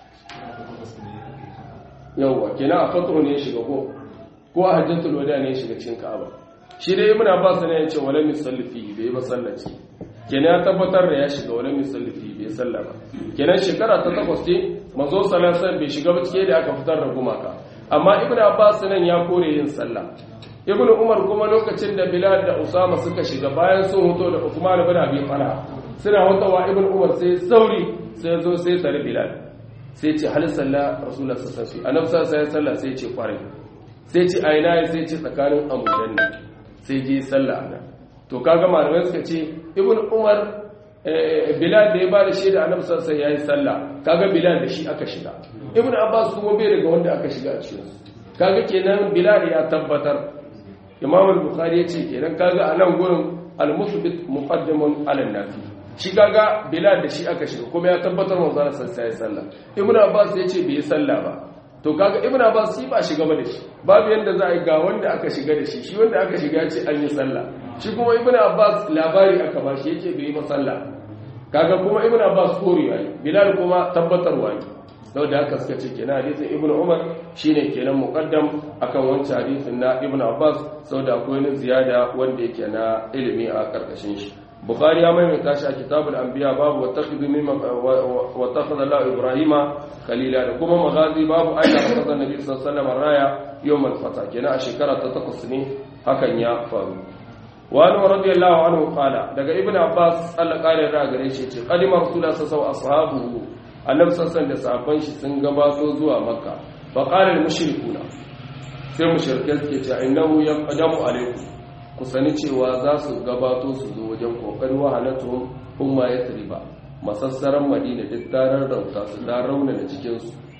yawa kina a fatih ne ya shiga go ko a hajjatul wada ne ya shiga cikin Ka'aba shi dai ibn Abbas ne ya ce wala misallifi bai ba sallaci kina ya tabbatar da ya shiga wala misallifi bai salla ba kina shekara ta takwas ce manzo sallallahu alaihi wasallam bai shiga ba cike da aka fitar da gumaka amma ibn Abbas nan ya kore yin sallah ibn Umar kuma lokacin da Bilal da Usama suka shiga bayan sun hoto da Uthman ibn Abi Talha suna hotawa ibn Umar sai sauri sai zo sai tare Bilal sai ce hal sallah Rasulullah sallallahu alaihi wasallam annabi sallallahu alaihi wasallam sai ce kware sai ce aina sai ce tsakanin amudan ne sai je sallah ana to kaga malamai suka ce ibn Umar Bilal da ya ba da shaida annabi sallallahu alaihi wasallam yayi sallah kaga Bilal da shi aka shiga ibn Abbas kuma bai daga wanda aka shiga a cikin kaga kenan Bilal ya tabbatar Imam al-Bukhari yace kenan kaga a nan gurin al-musbit muqaddamun ala an-nafi shi kaga Bilal da shi aka shiga kuma ya tabbatar manzo sallallahu alaihi wasallam ibn Abbas yace bai yi sallah ba to kaga ibn Abbas shi ba shiga ba da shi babu yanda za a yi ga wanda aka shiga da shi shi wanda aka shiga yace an yi sallah shi kuma ibn Abbas labari aka ba shi yace bai yi ba sallah kaga kuma ibn Abbas koriya Bilal kuma tabbatarwa ne sau da haka suka ce kenan hadisin ibn Umar shine kenan muqaddam akan wancan hadisin na ibn Abbas sau da akwai wani ziyada wanda yake na ilimi a karkashin shi Bukhari ya maimaita shi a kitabul anbiya babu wattakhidhu mimma wattakhadha Allah Ibrahima khalila da kuma magazi babu aina kaza nabi sallallahu alaihi wasallam raya yawm al-fatah kenan a shekara ta takwas ne hakan ya faru wa anhu radiyallahu anhu qala daga ibn Abbas Allah kare da gare shi ce qadima rasulullah sallallahu alaihi wasallam ashabu annabi sassan da sahabban shi sun gabato zuwa makka fa qala al-mushrikuna sai mushrikai suke cewa innahu yaqdamu alaykum ku sani cewa za su gabato su zo wajen kokari wa halatuhum umma yatriba masassaran madina duk tarar rauta su da rauna da cikin su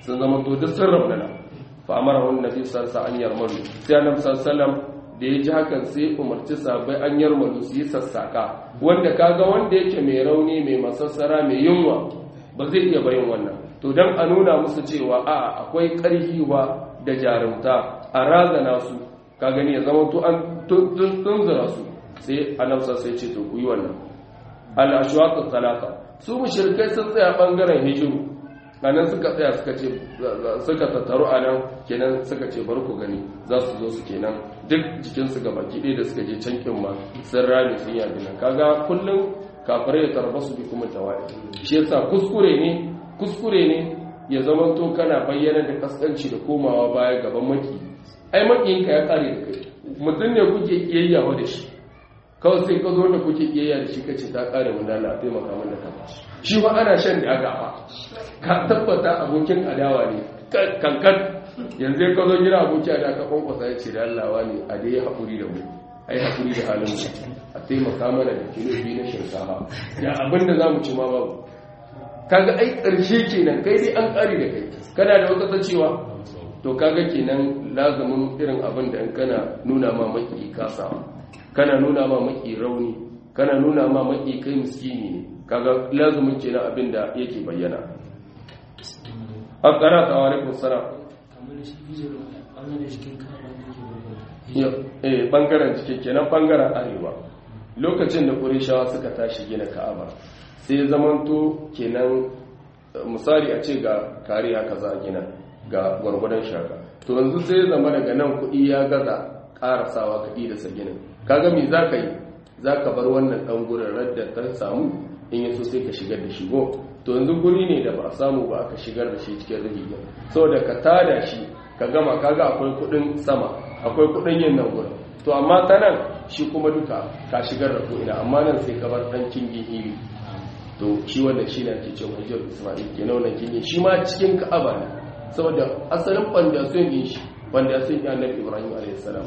sun zama to duk sun raunana fa amara hun nabi sallallahu alaihi an yarmalu sai annabi sallallahu alaihi da ya ji hakan sai umarci sahabbai an yarmalu su yi sassaka wanda kaga wanda yake mai rauni mai masassara mai yunwa ba zai iya bayin wannan to dan a nuna musu cewa a akwai ƙarfi ba da jarumta a razana su ka gani ya zama to an tunzura su sai annabi sai ce to ku yi wannan al-ashwaq talata su mushrikai sun tsaya bangaren hijiru anan suka tsaya suka ce suka tattaru anan kenan suka ce bar ku gani za su zo su kenan duk jikin su gaba ki da suka je can kin ma sun rami sun yabi nan kaga kullun kafirai ya tarbasu bi kuma tawai shi yasa kuskure ne kuskure ne ya zama to kana bayyana da kaskanci da komawa baya gaban maki ai makiyinka ya kare da kai mutum ne kuke kiyayyawa da shi kawai sai ka zo da kuke kiyayya da shi kace ta kare mun da Allah taimaka mana ka shi ba ana shan da aka fa ka tabbata abokin adawa ne kankan yanzu ka zo gida aboki da ka kwankwasa ya ce da Allah wani a dai hakuri da mu ai hakuri da halin mu a taimaka mana da kilo biyu na shinkafa ya abinda zamu ci ma babu kaga ai karshe kenan kai dai an kare da kai kana da wata cewa to kaga kenan lazumin irin abin da in kana nuna ma maki kasawa kana nuna ma maki rauni kana nuna ma maki kai miskini ne kaga lazumin kenan abin da yake bayyana akara ta alaikum salam kamar shi bijiro bangaren cikin kayan eh bangaren cikin kenan bangaren arewa lokacin da Qurayshawa suka tashi gina Ka'aba sai zamanto kenan misali a ce ga kariya kaza gina ga gwargwadon shaka to yanzu sai zama daga nan kuɗi ya gaza ƙarasawa kaɗi da saginin kaga me za ka yi za ka bar wannan ɗan gurin radda ta samu in yi so sai ka shigar da shigo to yanzu guri ne da ba a samu ba aka shigar da shi cikin rigigin saboda ka tada shi ka gama kaga akwai kuɗin sama akwai kuɗin yin nan gurin to amma ta nan shi kuma duka ka shigar da ko'ina amma nan sai ka bar ɗan kingin hili to shi wannan shi ne ake cewa hajjar isma'il ke na wannan kingin shi ma cikin ka'aba ne saboda asalin fondation din shi fondation din annabi ibrahim alayhi salam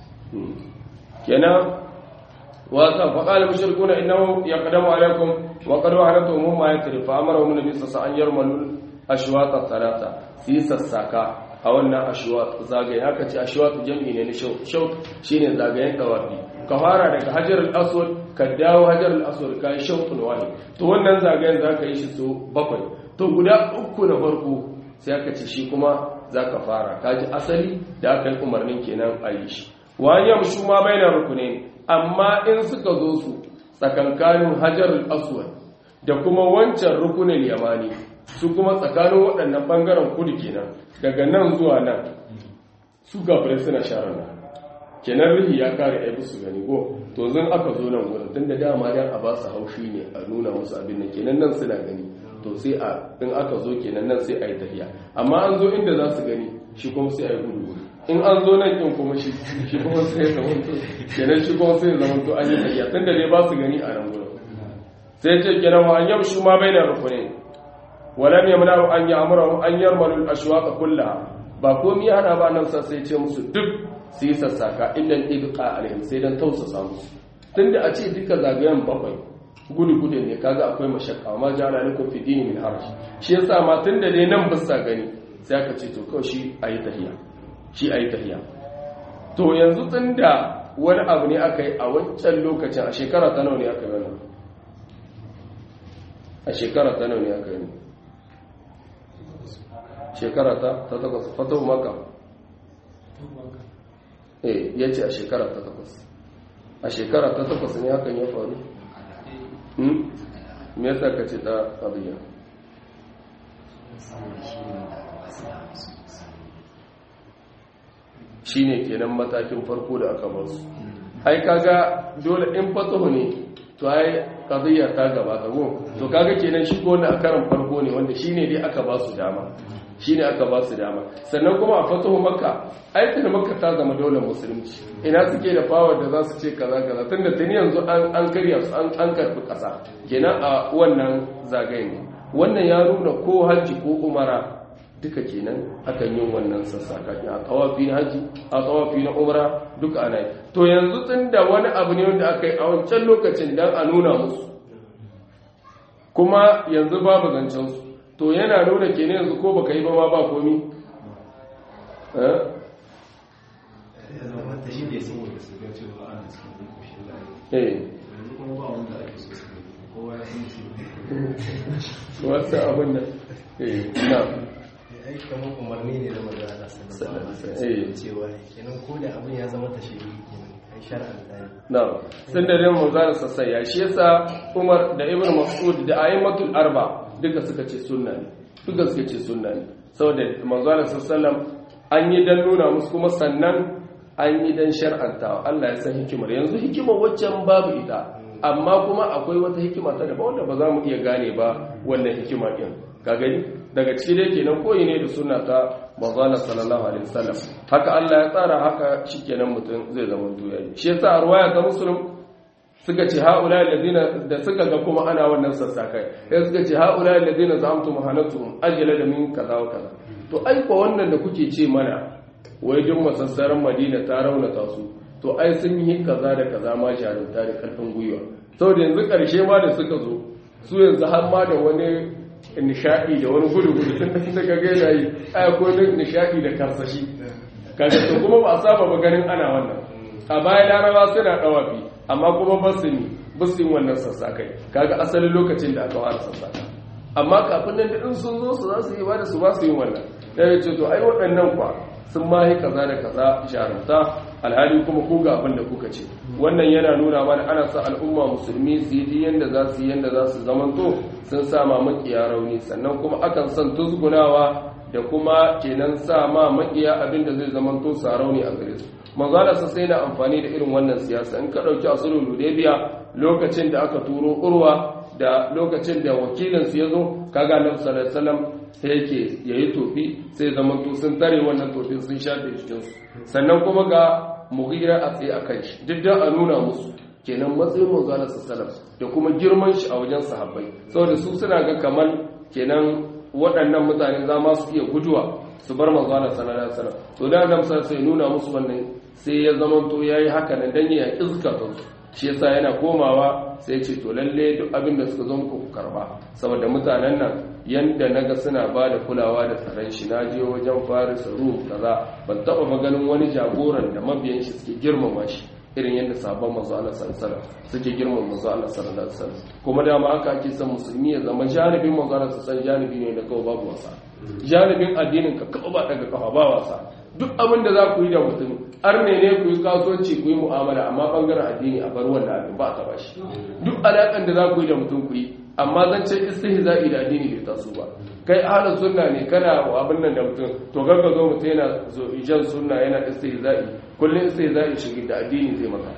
kenan wa ta faqala mushrikuna innahu yaqdamu alaykum wa qad wa'adtum ma yatri fa amara hum nabi sallallahu alaihi wasallam an yarmalu ashwat thalatha si sassaka a wannan ashwat zagaye haka ce ashwat jami'i ne na shaut shaut shine zagayen dawafi ka fara daga hajar al-aswad ka dawo hajar al-aswad kai shautun wahid to wannan zagayen zaka yi shi so bakwai to guda uku na farko sai aka ce shi kuma za ka fara kaji asali da aka yi umarnin kenan a yi shi wayan shi ma bai na rukune amma in suka zo su tsakankanin hajar aswad da kuma wancan rukunin yamani su kuma tsakanin waɗannan ɓangaren kudu kenan daga nan zuwa nan su gafirai suna share nan kenan rihi ya kare aibu su gani ko to zan aka zo nan wurin tun da dama dan a ba su haushi ne a nuna musu abin nan kenan nan suna gani to sai a in aka zo kenan nan sai a yi tafiya amma an zo inda za su gani shi kuma sai a yi gudu in an zo nan kin kuma shi shi kuma sai ya zama to kenan shi kuma sai ya zama to an yi tafiya tun da dai ba su gani a nan gurin sai ce kenan wa an yamshu ma bai da rukunin walam yamna'u an ya'muru an yarmalu al-ashwaq kullaha ba komai hana ba nan sai ce musu duk su yi sassaka illan ibqa alaihim sai dan tausasa musu tunda a ce duka zagayen bakwai gudu-gudu ne kaga akwai mashakka amma jana lakum fi dini min haraj shi yasa ma tunda dai nan bisa gani sai aka ce to kawai shi ayi tahiya shi ayi tahiya to yanzu tunda wani abu ne aka yi a wancan lokacin a shekara ta nawa ne aka yi wannan a shekara ta nawa ne aka yi shekara ta ta takwas fatahu maka eh yace a shekara ta takwas a shekara ta takwas ne hakan ya faru me yasa ka ce ta abiya shi ne kenan matakin farko da aka ba su ai kaga dole in fatahu ne to ai qadiyya ta gabata go to kaga kenan shi ko na karan farko ne wanda shine dai aka ba su dama shine aka ba su dama sannan kuma a fatahu makka aikin makka ta zama dole musulunci ina suke da power da za su ce kaza kaza tunda tuni yanzu an an karya su an an karbi kasa kenan a wannan zagayen wannan ya nuna ko haji ko umara duka kenan akan yin wannan sassaka a tawafi na haji a tawafi na umra duka ana yi to yanzu tunda wani abu ne wanda aka yi a wancan lokacin dan a nuna musu kuma yanzu babu zancen su to yana nuna kenan yanzu ko baka yi ba ma ba komi eh wasu abin da na ai kamar umarni ne da magana sallallahu alaihi cewa kenan ko da abin ya zama tashiri kenan ai shar'an da na sun da rin manzara sassai ya shi yasa Umar da Ibn Mas'ud da ayyatul arba duka suka ce sunna ne duka suka ce sunna ne saboda manzara sallallahu an yi dan nuna musu kuma sannan an yi dan shar'anta Allah ya san hikimar yanzu hikimar waccan babu ita amma kuma akwai wata hikima ta daban wanda ba za mu iya gane ba wannan hikima din ka gani daga ciki dai kenan koyi ne da sunna ta manzon sallallahu alaihi wasallam haka Allah ya tsara haka shikenan mutum zai zama duyayi shi yasa a ruwaya ta Muslim suka ce haula alladina da suka ga kuma ana wannan sassakai sai suka ce haula alladina zamtum mahanatuhum ajala da min kaza wa kaza to ai ko wannan da kuke ce mana wai duk masassaran Madina ta raunata su to ai sun yi kaza da kaza ma jarumta da karfin gwiwa saboda yanzu karshe ma da suka zo su yanzu har ma da wani nishadi da wani gudu-gudu tun da suka gaida yi aya ko nishadi da karsashi kaga to kuma ba a saba ba ganin ana wannan a baya laraba suna dawafi amma kuma ba su ne ba su yin wannan sassakai kaga asalin lokacin da aka fara sassaka amma kafin nan da in sun zo su za su yi ba da su ba su yin wannan ya ce to ai waɗannan kwa sun mahi kaza da kaza jarumta alhali kuma ku ga abin da kuka ce wannan yana nuna mana ana sa al'umma musulmi su yi yanda za su yi yanda za su zamanto sun sama makiya rauni sannan kuma akan san tuzgunawa da kuma kenan sa ma makiya abin da zai zamanto sa rauni a gare su manzala sa sai na amfani da irin wannan siyasa in ka dauki asulul hudaybiya lokacin da aka turo urwa da lokacin da wakilin su yazo kaga annabi sallallahu alaihi wasallam sai yake yayi tofi sai zamanto sun tare wannan tofin sun shafe cikin su sannan kuma ga mughira a tsaye akan shi duk da a nuna musu kenan matsayin manzo Allah sallallahu da kuma girman shi a wajen sahabbai saboda su suna ga kamar kenan waɗannan mutane za ma su iya guduwa su bar manzo Allah sallallahu alaihi wasallam to da Allah sai nuna musu wannan sai ya zamanto yayi haka nan dan ya izkata su shi yasa yana komawa sai ya ce to lalle duk abin da suka zo muku ku karba saboda mutanen nan yanda naga suna ba da kulawa da tsaron shi na je wajen Faris Rum kaza ban taba maganin wani jagoran da mabiyan shi suke girmama shi irin yadda sabon manzo Allah sallallahu alaihi wasallam suke girmama manzo Allah sallallahu alaihi wasallam kuma da ma aka ake son musulmi ya zama janibin manzo Allah sallallahu alaihi wasallam janibi ne da kawai babu wasa janibin addinin ka kawai ba daga kafa ba wasa duk abin da za ku yi da mutum arne ne ku yi kasuwanci ku yi mu'amala amma bangaren addini a bar wannan abin ba ta bashi duk alakan da za ku yi da mutum ku yi amma zan ce istihza'i da addini bai taso ba kai ahlus sunna ne kana abin nan da mutum to garga zo mutum yana zo jan sunna yana istihza'i kullun istihza'i shi da addini zai maka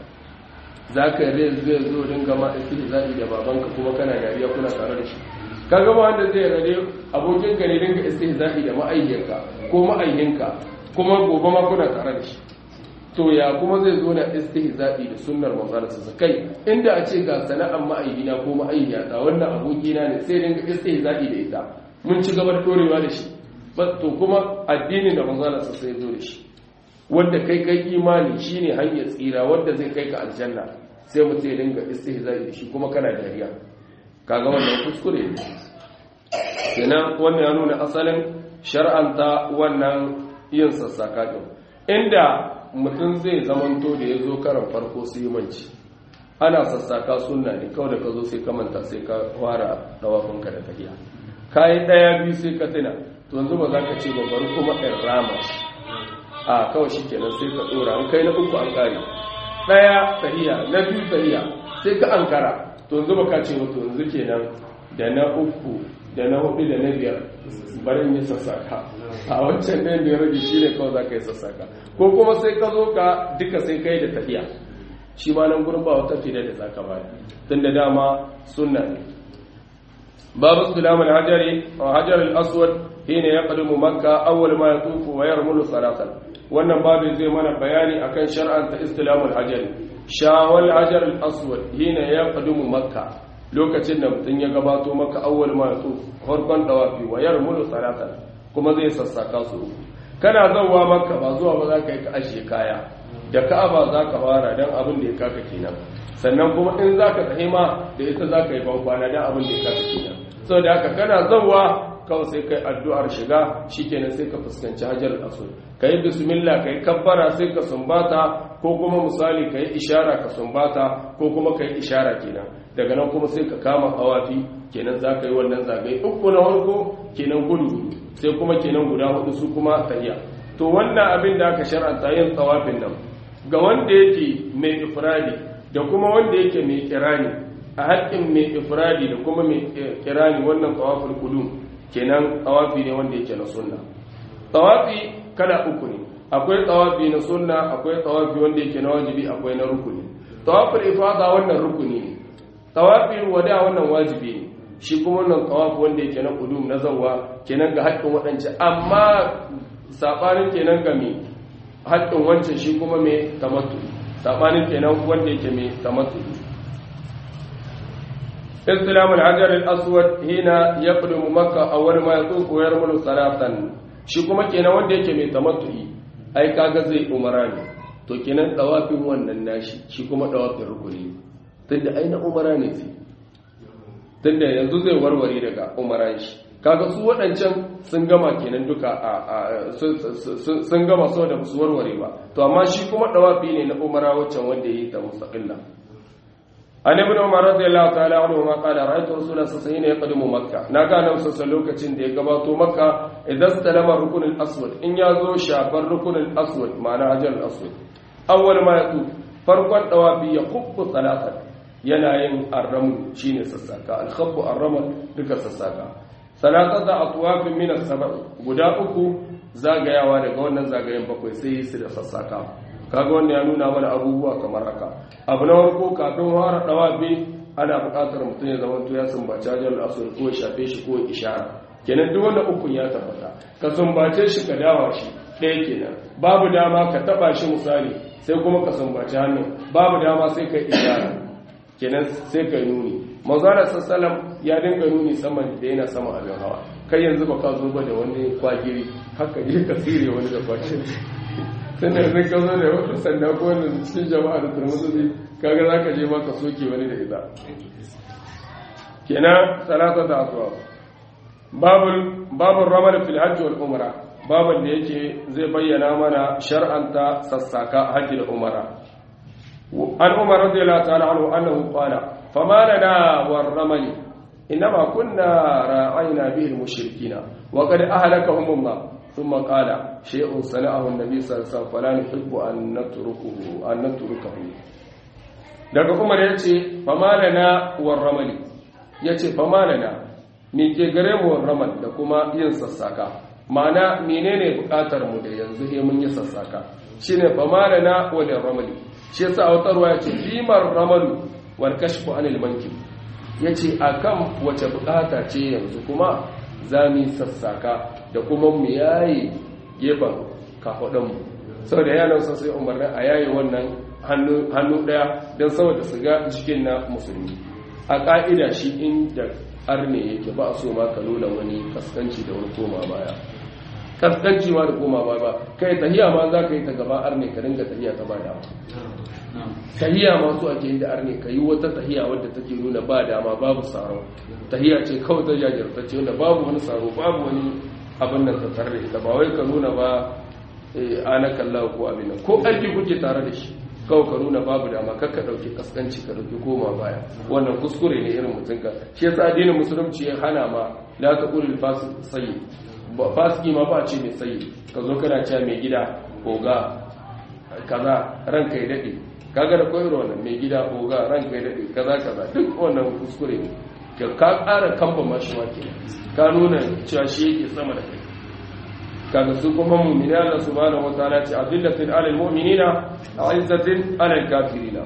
zaka rai zai zo dinga ma istihza'i da babanka kuma kana dariya kuna tare da shi kaga ba wanda zai rade abokin ka ne dinga istihza'i da ma'ayyinka ko ma'ayyinka kuma gobe ma kuna tare da shi to ya kuma zai zo na istihza'i da sunnar manzon sa kai inda a ce ga sana'an ma'ayyina ko ma'ayyata wannan abokina ne sai dinga istihza'i da ita mun ci gaba da dorewa da shi to kuma addinin da manzon sa sai zo da shi wanda kai kai imani shine hanyar tsira wanda zai kai ka aljanna sai mu sai dinga istihza'i da shi kuma kana dariya kaga wannan kuskure ne kenan wannan ya nuna asalin shar'anta wannan yin sassaka din inda mutum zai zamanto da ya zo karan farko su yi manci ana sassaka sunna ne kawai da ka zo sai ka manta sai ka fara dawafinka da tafiya ka yi ɗaya biyu sai ka tuna to yanzu ba za ka ce ba bari kuma ɗan rama a kawai shi kenan sai ka ɗora an kai na uku an ƙare ɗaya tahiya na biyu tahiya sai ka an kara to yanzu ba ka ce wato yanzu kenan da na uku da na hudu da na biyar barin yi sassaka a wancan ɗayan da ya rage shi ne kawai za ka yi sassaka ko kuma sai ka zo ka duka sai ka yi da tafiya shi ma nan gurin ba wata fida da za ka baya tun da dama sunna ne babu sulam al-hajari wa hajar al-aswad hina yaqdimu makka awwal ma yatufu wa yarmulu salatan wannan babu zai mana bayani akan shar'an ta istilam al-hajari shawal hajar al-aswad hina yaqdimu makka lokacin da mutum ya gabato maka awwal ma yatufu farkon dawafi wa yarmulu salatan kuma zai sassaka su kana zawwa makka ba zuwa ba za ka yi ka ashe kaya da ka'aba za ka fara dan abin da ya kaka kenan sannan kuma in za ka tafi ma da ita za ka yi bankwana dan abin da ya kaka kenan saboda haka kana zawwa kawai sai kai addu'ar shiga shikenan sai ka fuskanci hajar al-aswad kai bismillah kai kabbara sai ka sumbata ko kuma misali kai ishara ka sumbata ko kuma kai ishara kenan daga nan kuma sai ka kama awafi kenan za ka yi wannan zagaye uku na farko kenan gudu sai kuma kenan guda hudu su kuma tahiyya to wannan abin da aka shar'anta yin tawafin nan ga wanda yake mai ifradi da kuma wanda yake mai kirani a haƙƙin mai ifradi da kuma mai kirani wannan tawaful qudum kenan tawafi ne wanda yake na sunna tawafi kala uku ne akwai tawafi na sunna akwai tawafi wanda yake na wajibi akwai na rukuni tawaful ifada wannan rukuni ne tawafi wada wannan wajibi ne shi kuma wannan tawafi wanda yake na qudum na zawwa kenan ga haƙƙin waɗance amma sabanin kenan ga mai haƙƙin wancan shi kuma mai tamattu sabanin kenan wanda yake mai tamattu استلام الحجر الأسود هنا يقدم مكة أول ما يطوف ويرمل ثلاثا shi kuma kenan wanda yake mai tamattu'i ai kaga zai umara ne to kenan tawafin wannan nashi shi kuma tawafin rukuni tunda ai na umara ne zai tunda yanzu zai warware daga umaran shi kaga su waɗancan sun gama kenan duka a sun gama saboda su warware ba to amma shi kuma tawafi ne na umara waccan wanda yayi ta mustaqilla an ibn umar radiyallahu ta'ala anhu ma qala ra'aytu rasulullah sallallahu alaihi wasallam yaqdimu makkah naga annabi sallallahu lokacin da ya gabato makka idan salama rukun al-aswad in yazo shafar rukun al-aswad ma'ana hajar al-aswad awwal ma yatu farqan tawafi yaqubbu salatan yana yin arramu shine sassaka al-khabbu arramal duka sassaka salatata atwafin min as-sab' guda uku zagayawa daga wannan zagayen bakwai sai su da sassaka kaga wannan ya nuna mana abubuwa kamar haka abu na farko kafin fara dawabi ana buƙatar mutum ya zama to ya sumbace hajar al-aswad ko ya shafe shi ko ya ishara kenan duk wanda ukun ya tabbata ka sumbace shi ka dawa shi ɗaya kenan babu dama ka taba shi misali sai kuma ka sumbace hannu babu dama sai ka ishara kenan sai ka nuni manzara sallallahu ya dinga nuni sama da yana sama abin hawa kai yanzu ba ka zo ba da wani kwagiri haka ne ka tsire wani da kwagiri sai da zai ka zo da wata sanda ko wani cikin jama'a da turmuzi kaga za ka je ma ka soke wani da ita kenan salata ta asuwa babul ramar fil hajji wal umra babul da yake zai bayyana mana shar'anta sassaka hajji da umara an umar radiyallahu ta'ala anhu annahu qala fama lana war ramali inma kunna ra'ayna bihi al mushrikina wa qad ahlakahum Allah ثم قال شيء صنعه النبي صلى الله عليه وسلم فلا نحب أن نتركه أن نتركه daga Umar yace famalana warramali yace famalana me ke gare mu warramal da kuma yin sassaka ma'ana menene bukatar mu da yanzu he mun yi sassaka shine famalana wal ramali shi yasa autarwa yace bimar ramalu wal kashfu anil mankib yace akan wace bukata ce yanzu kuma zami sassaka da kuma mu yayi gefen kafaɗanmu sau da yanar sai umarni a yayi wannan hannu ɗaya don saboda su ga jikin na musulmi a ƙa'ida shi inda arne yake ba a so ma ka nuna wani kaskanci da wani koma baya kaskanci ma da koma baya ba kai tahiya ma za ka yi ta gaba arne ka dinga tahiya ta ba dama tahiya ma su ake yi da arne ka yi wata tahiya wadda take nuna ba dama babu tsaro tahiya ce kawai ta jajirta ce wanda babu wani tsaro babu wani abin nan tattare da ita ba wai ka nuna ba ana kallawa ko abin nan ko aiki kuke tare da shi kawai ka nuna babu dama kar ka dauki kaskanci ka dauki koma baya wannan kuskure ne irin mutunka shi yasa addinin musulunci ya hana ma la taqulul fasiq sayyi fasiki ma ba ce mai sayyi ka zo kana cewa mai gida oga kaza ranka ya dade kaga da koyar wannan mai gida oga ranka ya dade kaza kaza duk wannan kuskure ne ka ƙara kamba mashi wake ka nuna cewa shi yake sama da kai kaga su kuma mu'mini Allah subhanahu wataala ce adillatin alal mu'minina a'izzatin alal kafirina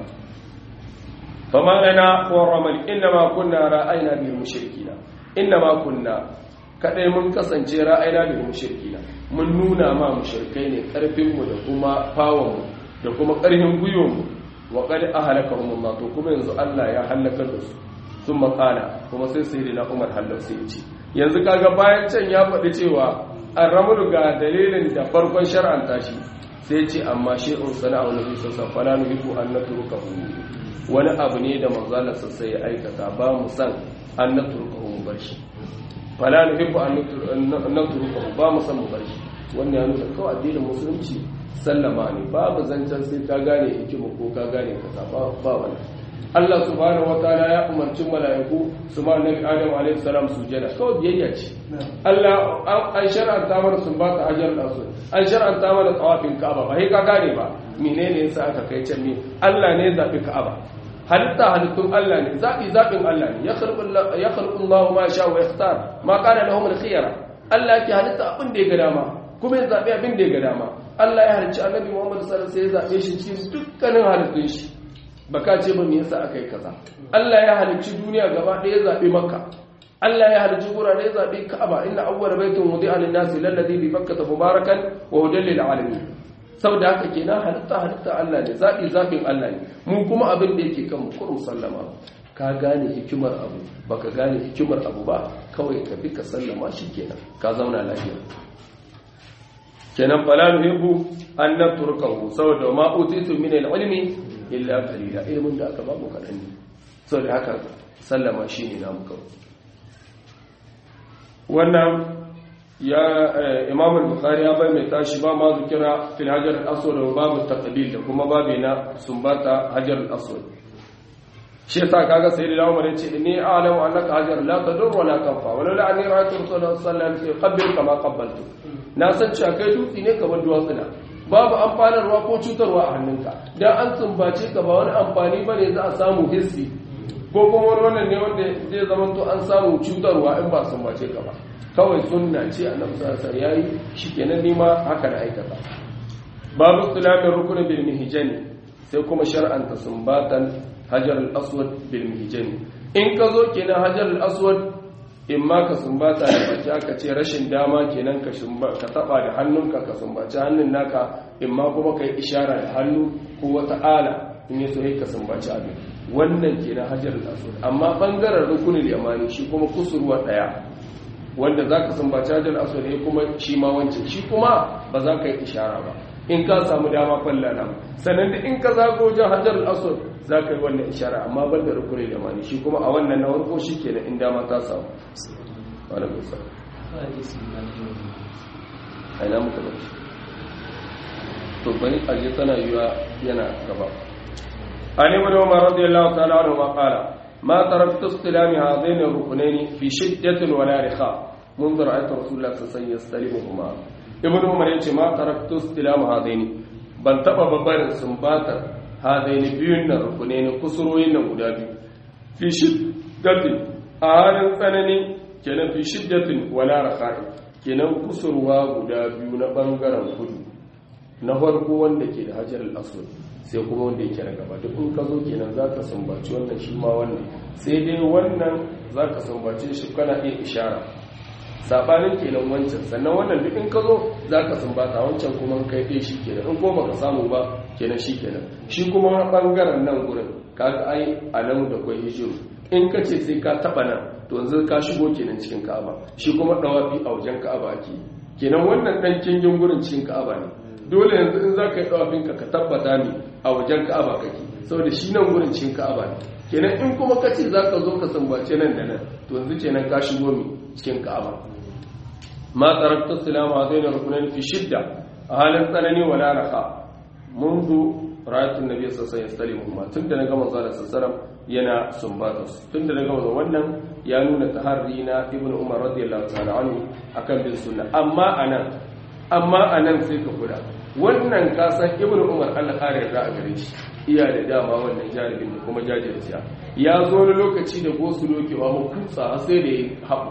fama lana wa ramal inma kunna ra'ayna bil mushrikina inma kunna kadai mun kasance ra'ayna bil mushrikina mun nuna ma mushrikai ne karfin mu da kuma fawon mu da kuma karfin guyon mu wa qad ahlakahum Allah to kuma yanzu Allah ya halaka da su sun makana kuma sai sai na umar hallar sai ce yanzu kaga bayan can ya faɗi cewa an ramuru ga dalilin da farkon shar'anta shi sai ce amma shi'un sana'a wani bisa safana nuhiku an na turuka wani abu ne da manzalar sassai ya aikata ba mu san an na turuka mu bar shi fala nuhibbu an natruka ba mu san mu bar shi wannan ya nuna kawai addinin musulunci sallama ne babu zancen sai ka gane hikima ko ka gane kaza ba ba wannan Allah subhanahu wataala ya umarci malaiku su ma annabi Adam alaihi salam sujada kawai biyayya ce Allah an shar'anta mana sun ba ta hajar al-aswad an shar'anta mana tawafin Ka'aba ba sai ka gane ba menene yasa aka kai can ne Allah ne zabi Ka'aba halitta halittun Allah ne zabi zabin Allah ne ya khalqu ya khalqu Allah ma sha wa yakhtar ma kana lahum al-khiyara Allah ke halitta abin da ya ga dama kuma ya zabi abin da ya ga dama Allah ya halicci Annabi Muhammad sallallahu alaihi wasallam sai ya zabe shi cikin dukkanin halittun shi baka ce ba me yasa aka yi kaza Allah ya halicci duniya gaba ɗaya ya zabi Makka Allah ya halicci gurare ya zabi Ka'aba inna awwala baytin wudi'a lin-nasi lalladhi bi Bakkah mubarakan wa hudan lil-alamin saboda haka kenan halitta halitta Allah ne zabi zabin Allah ne mu kuma abin da yake kan mu kurum sallama ka gane hikimar abu baka gane hikimar abu ba kawai ka bi ka sallama shikenan ka zauna lafiya kenan fala nuhibbu an natrukahu saboda ma utitu min al-ilmi illa qalila ilmin da aka ba mu kadan ne saboda haka sallama shine namu kawai wannan ya Imam al-Bukhari ya bai mai tashi ba ma zikira fil hajar al-aswad wa babu taqbil da kuma babina sumbata hajar al-aswad shi yasa kaga sayyidina Umar yace inni a'lamu annaka hajar la tadur wa la tanfa wa la anni ra'aytu rasulullah sallallahu alaihi wasallam qabbil kama qabbaltu na san cewa kai dutse ne kamar duwatsuna babu amfanarwa ko cutarwa a hannunka dan an sumbace ka ba wani amfani bane za a samu hissi ko kuma wani wannan ne wanda zai zama to an samu cutarwa in ba sumbace ka ba kawai sunna ce annabi sallallahu alaihi wasallam yayi shikenan ni ma haka da aikata babu istilamin rukunin bil mihjani sai kuma shar'anta sumbatan hajar al-aswad bil mihjani in ka zo kenan hajar al-aswad in ma ka sumbata da baki aka ce rashin dama kenan ka ka taba da hannunka ka sumbaci hannun naka in ma kuma kai ishara da hannu ko wata ala in yaso sai ka sumbaci abin wannan kenan hajar al-aswad amma bangaren rukunin yamani shi kuma kusurwa daya wanda zaka sumbaci hajar al-aswad ne kuma shi ma wancan shi kuma ba za ka yi ishara ba in ka samu dama fallala sannan da in ka zago wajen hajar al-aswad za ka yi wannan ishara amma ban da rukunin yamani shi kuma a wannan na warko shi kenan in dama ta samu wani gusa a ina muka bari to bari aje tana yiwa yana gaba an yi wani umar radiyallahu ta'ala anhu ma qala ma taraktu istilami hadain ar-rukunaini fi shiddatin wala rikha منذ رأيت رسول الله صلى الله عليه وسلم يستلمهما ابن عمر yace ma taraktu istilam hadaini ban taba babbarin sumbatar hadaini biyun nan rukunaini kusuroyin nan guda biyu fi shiddatin a halin tsanani kenan fi shiddatin wala rakha'i kenan kusurwa guda biyu na bangaren kudu na farko wanda ke da hajar al-aswad sai kuma wanda yake na gaba duk in ka zo kenan zaka sumbaci wannan shi ma wannan sai dai wannan zaka sumbace shi kana iya ishara sabanin kenan wancan sannan wannan duk in ka zo zaka sumbata wancan kuma kai dai shi kenan in ko baka samu ba kenan shi kenan shi kuma bangaren nan gurin kaga ai anan da kai hijiru in ka ce sai ka taba nan to yanzu ka shigo kenan cikin Ka'aba shi kuma dawafi a wajen Ka'aba ake kenan wannan dan kingin gurin cikin Ka'aba ne dole yanzu in zaka yi dawafin ka ka tabbata ne a wajen Ka'aba kake saboda shi nan gurin cikin Ka'aba ne kenan in kuma ka ce zaka zo ka sambace nan da nan to yanzu kenan ka shigo mi cikin Ka'aba ma taraktu salama hadaina rukunan fi shidda a halin tsanani wala raha منذ رأيت النبي صلى الله عليه وسلم يستلمهما tunda naga manzo Allah sallallahu alaihi wasallam yana sumbata su tunda naga manzo wannan ya nuna taharri na ibnu umar radiyallahu ta'ala anhu akan bin sunna amma anan amma anan sai ka kula wannan ka san ibnu umar Allah kare da a gare shi iya da dama wannan jaribin da kuma jajirciya ya zo wani lokaci da gosu lokewa mu kutsa sai da ya haɓu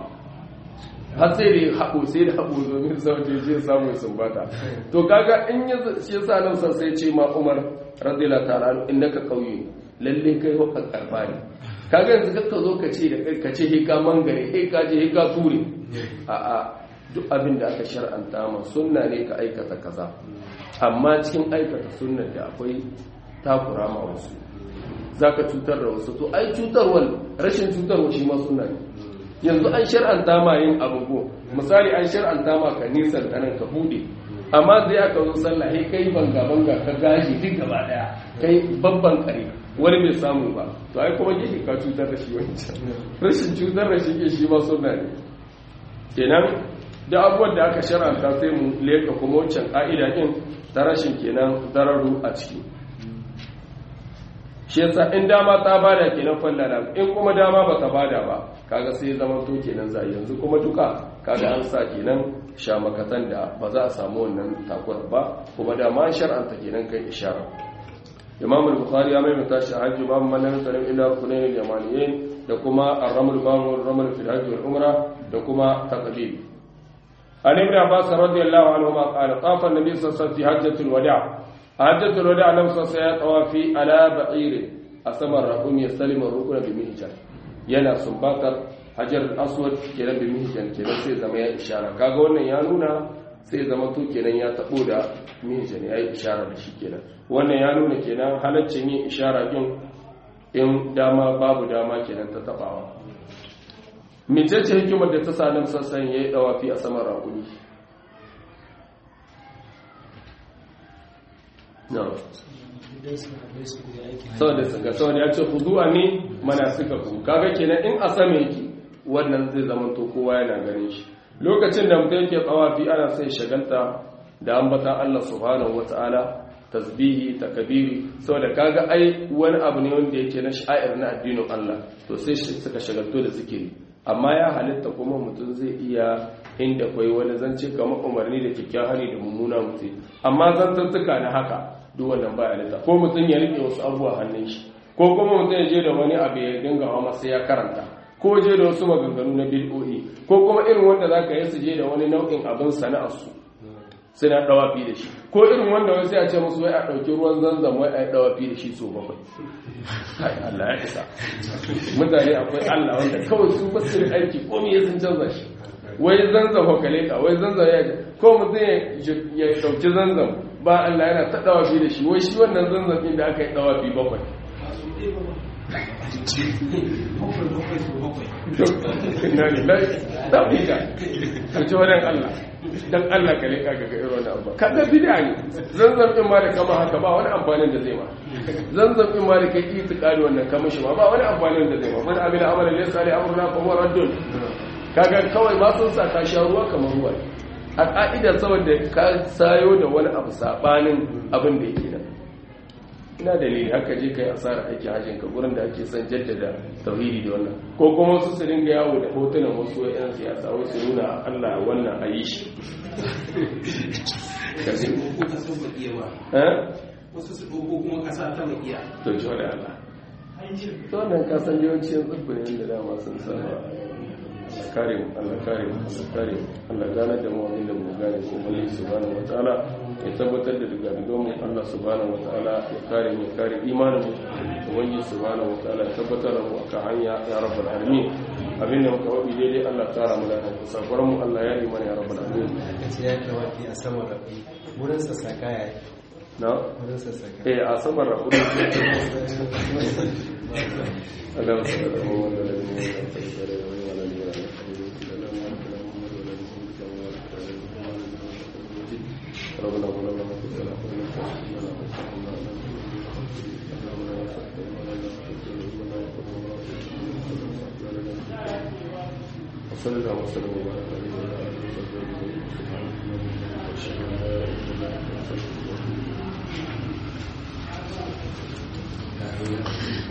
har sai da ya haɓu sai da haɓu domin sauke shi samu sumbata to kaga in ya shi yasa nan san sai ce ma umar radiyallahu ta'ala innaka qawiyyu lalle kai wa karfa ne kaga yanzu kakka zo ka ce da kai ka ce he ka mangare he ka je he ka ture a a duk abin da aka shar'anta ma sunna ne ka aikata kaza amma cikin aikata sunnar da akwai takura ma wasu zaka cutar da wasu to ai cutarwar rashin cutarwa shi ma sunna ne yanzu an shar'anta ma yin abugo misali an shar'anta ma ka nisan kanan ka bude amma zai aka zo sallah sai kai banga banga ka gashi duk gaba daya kai babban kare wani bai samu ba to ai kuma yake ka cutar da shi wancan rashin cutar da shi ke shi ma sunna ne kenan da abubuwan da aka shar'anta sai mu leka kuma wancan ka'ida din ta rashin kenan dararu a ciki shi yasa in dama ta bada kenan fallala in kuma dama ba ta bada ba kaga sai zaman to kenan za yanzu kuma duka kaga an sa kenan shamakatan da ba za a samu wannan takura ba kuma dama shar'anta kenan kai ishara Imam al-Bukhari ya mai tashi hajji babu man lam yusallim illa rukunayn al-yamaniyin da kuma ar-raml babu ar-raml fi al-hajj wal umra da kuma taqdim an ibn Abbas radiyallahu anhu ma qala tafa an-nabi sallallahu alaihi wasallam fi hajjatul wada' hajjatul wada' lam sallallahu tawafi ala ba'ir asamar raqum yasallimu rukuna bi mihjan yana sumbatar hajar al-aswad kenan bi mihjan kenan sai zama ya ishara kaga wannan ya nuna sai zama to kenan ya tabo da mihjan ya yi ishara da shi kenan wannan ya nuna kenan halaccin yin ishara din in dama babu dama kenan ta tabawa mecece hikimar da ta sa nan sassan yayi dawafi a saman raƙumi no saboda sanga saboda ya ce hudu'a ne mana suka ku kaga kenan in a sama yake wannan zai zama to kowa yana ganin shi lokacin da mutum yake dawafi ana sai shagalta da ambata Allah subhanahu wataala tasbihi takbiri saboda kaga ai wani abu ne wanda yake na sha'ir na addinin Allah to sai suka shagalto da zikiri amma ya halitta kuma mutum zai iya inda kai wani zance kamar umarni da kikkiawan hali da mummuna mutum amma zantuttuka na haka duk wannan ba halitta ko mutum ya rike wasu abubuwa hannun shi ko kuma mutum ya je da wani abu ya dinga hawa sai ya karanta ko je da wasu maganganu na bid'o'i ko kuma irin wanda zaka yi su je da wani nau'in abin sana'ar su suna dawafi da shi ko irin wanda wai sai a ce musu wai a dauki ruwan zanzam wai a yi dawafi da shi so bakwai kai Allah ya isa mutane akwai Allah wanda kawai su ba su aiki ko me sun canza shi wai zanzam ko kale ka wai zanzam ya ko mutum ya dauki zanzam ba Allah yana ta dawafi da shi wai shi wannan zanzam din da aka yi dawafi bakwai ina ne lai tabbika kace wannan Allah dan Allah ka leka ga irin wannan abu kaga bid'a ne zanzam din ma da kama haka ba wani amfanin da zai ma zanzam din ma da kai itikadi wannan kama shi ma ba wani amfanin da zai ma man amila amalan laysa ali amruna fa huwa raddun kaga kawai ma sun sa ka sha ruwa kamar ruwa a ka'ida saboda ka sayo da wani abu sabanin abin da yake nan ina dalili haka je kai asara aiki hajjin ka gurin da ake son jaddada tauhidi da wannan ko kuma su su dinga yawo da hotunan wasu yan siyasa wai su nuna Allah wannan ayi shi kaje ko ka san bakiya ba eh wasu su dogo kuma kasa ta bakiya to ji wala Allah to nan ka san yawancin tsubburin da dama sun san Allah kare mu Allah kare mu Allah kare mu Allah gane da mu abin da mu gane ko Allah subhanahu wataala ya tabbatar da daga daga mu Allah subhanahu wataala ya kare mu kare imanin mu wani subhanahu wataala ya tabbatar da mu akan hanya ya rabbul alamin abin da muka wabi daidai Allah tsara mu da safaran mu Allah ya yi mana ya rabbul alamin kace ya tawafi a saman rabi wurin sa saka ya na wurin sa saka eh a saman rabi Allah subhanahu wataala ربنا ظلمنا انفسنا وان لم تغفر لنا وترحمنا وصلى الله وسلم وبارك عليه وعلى اله وصحبه اجمعين سبحانك اللهم وبحمدك اشهد ان لا اله الا انت استغفرك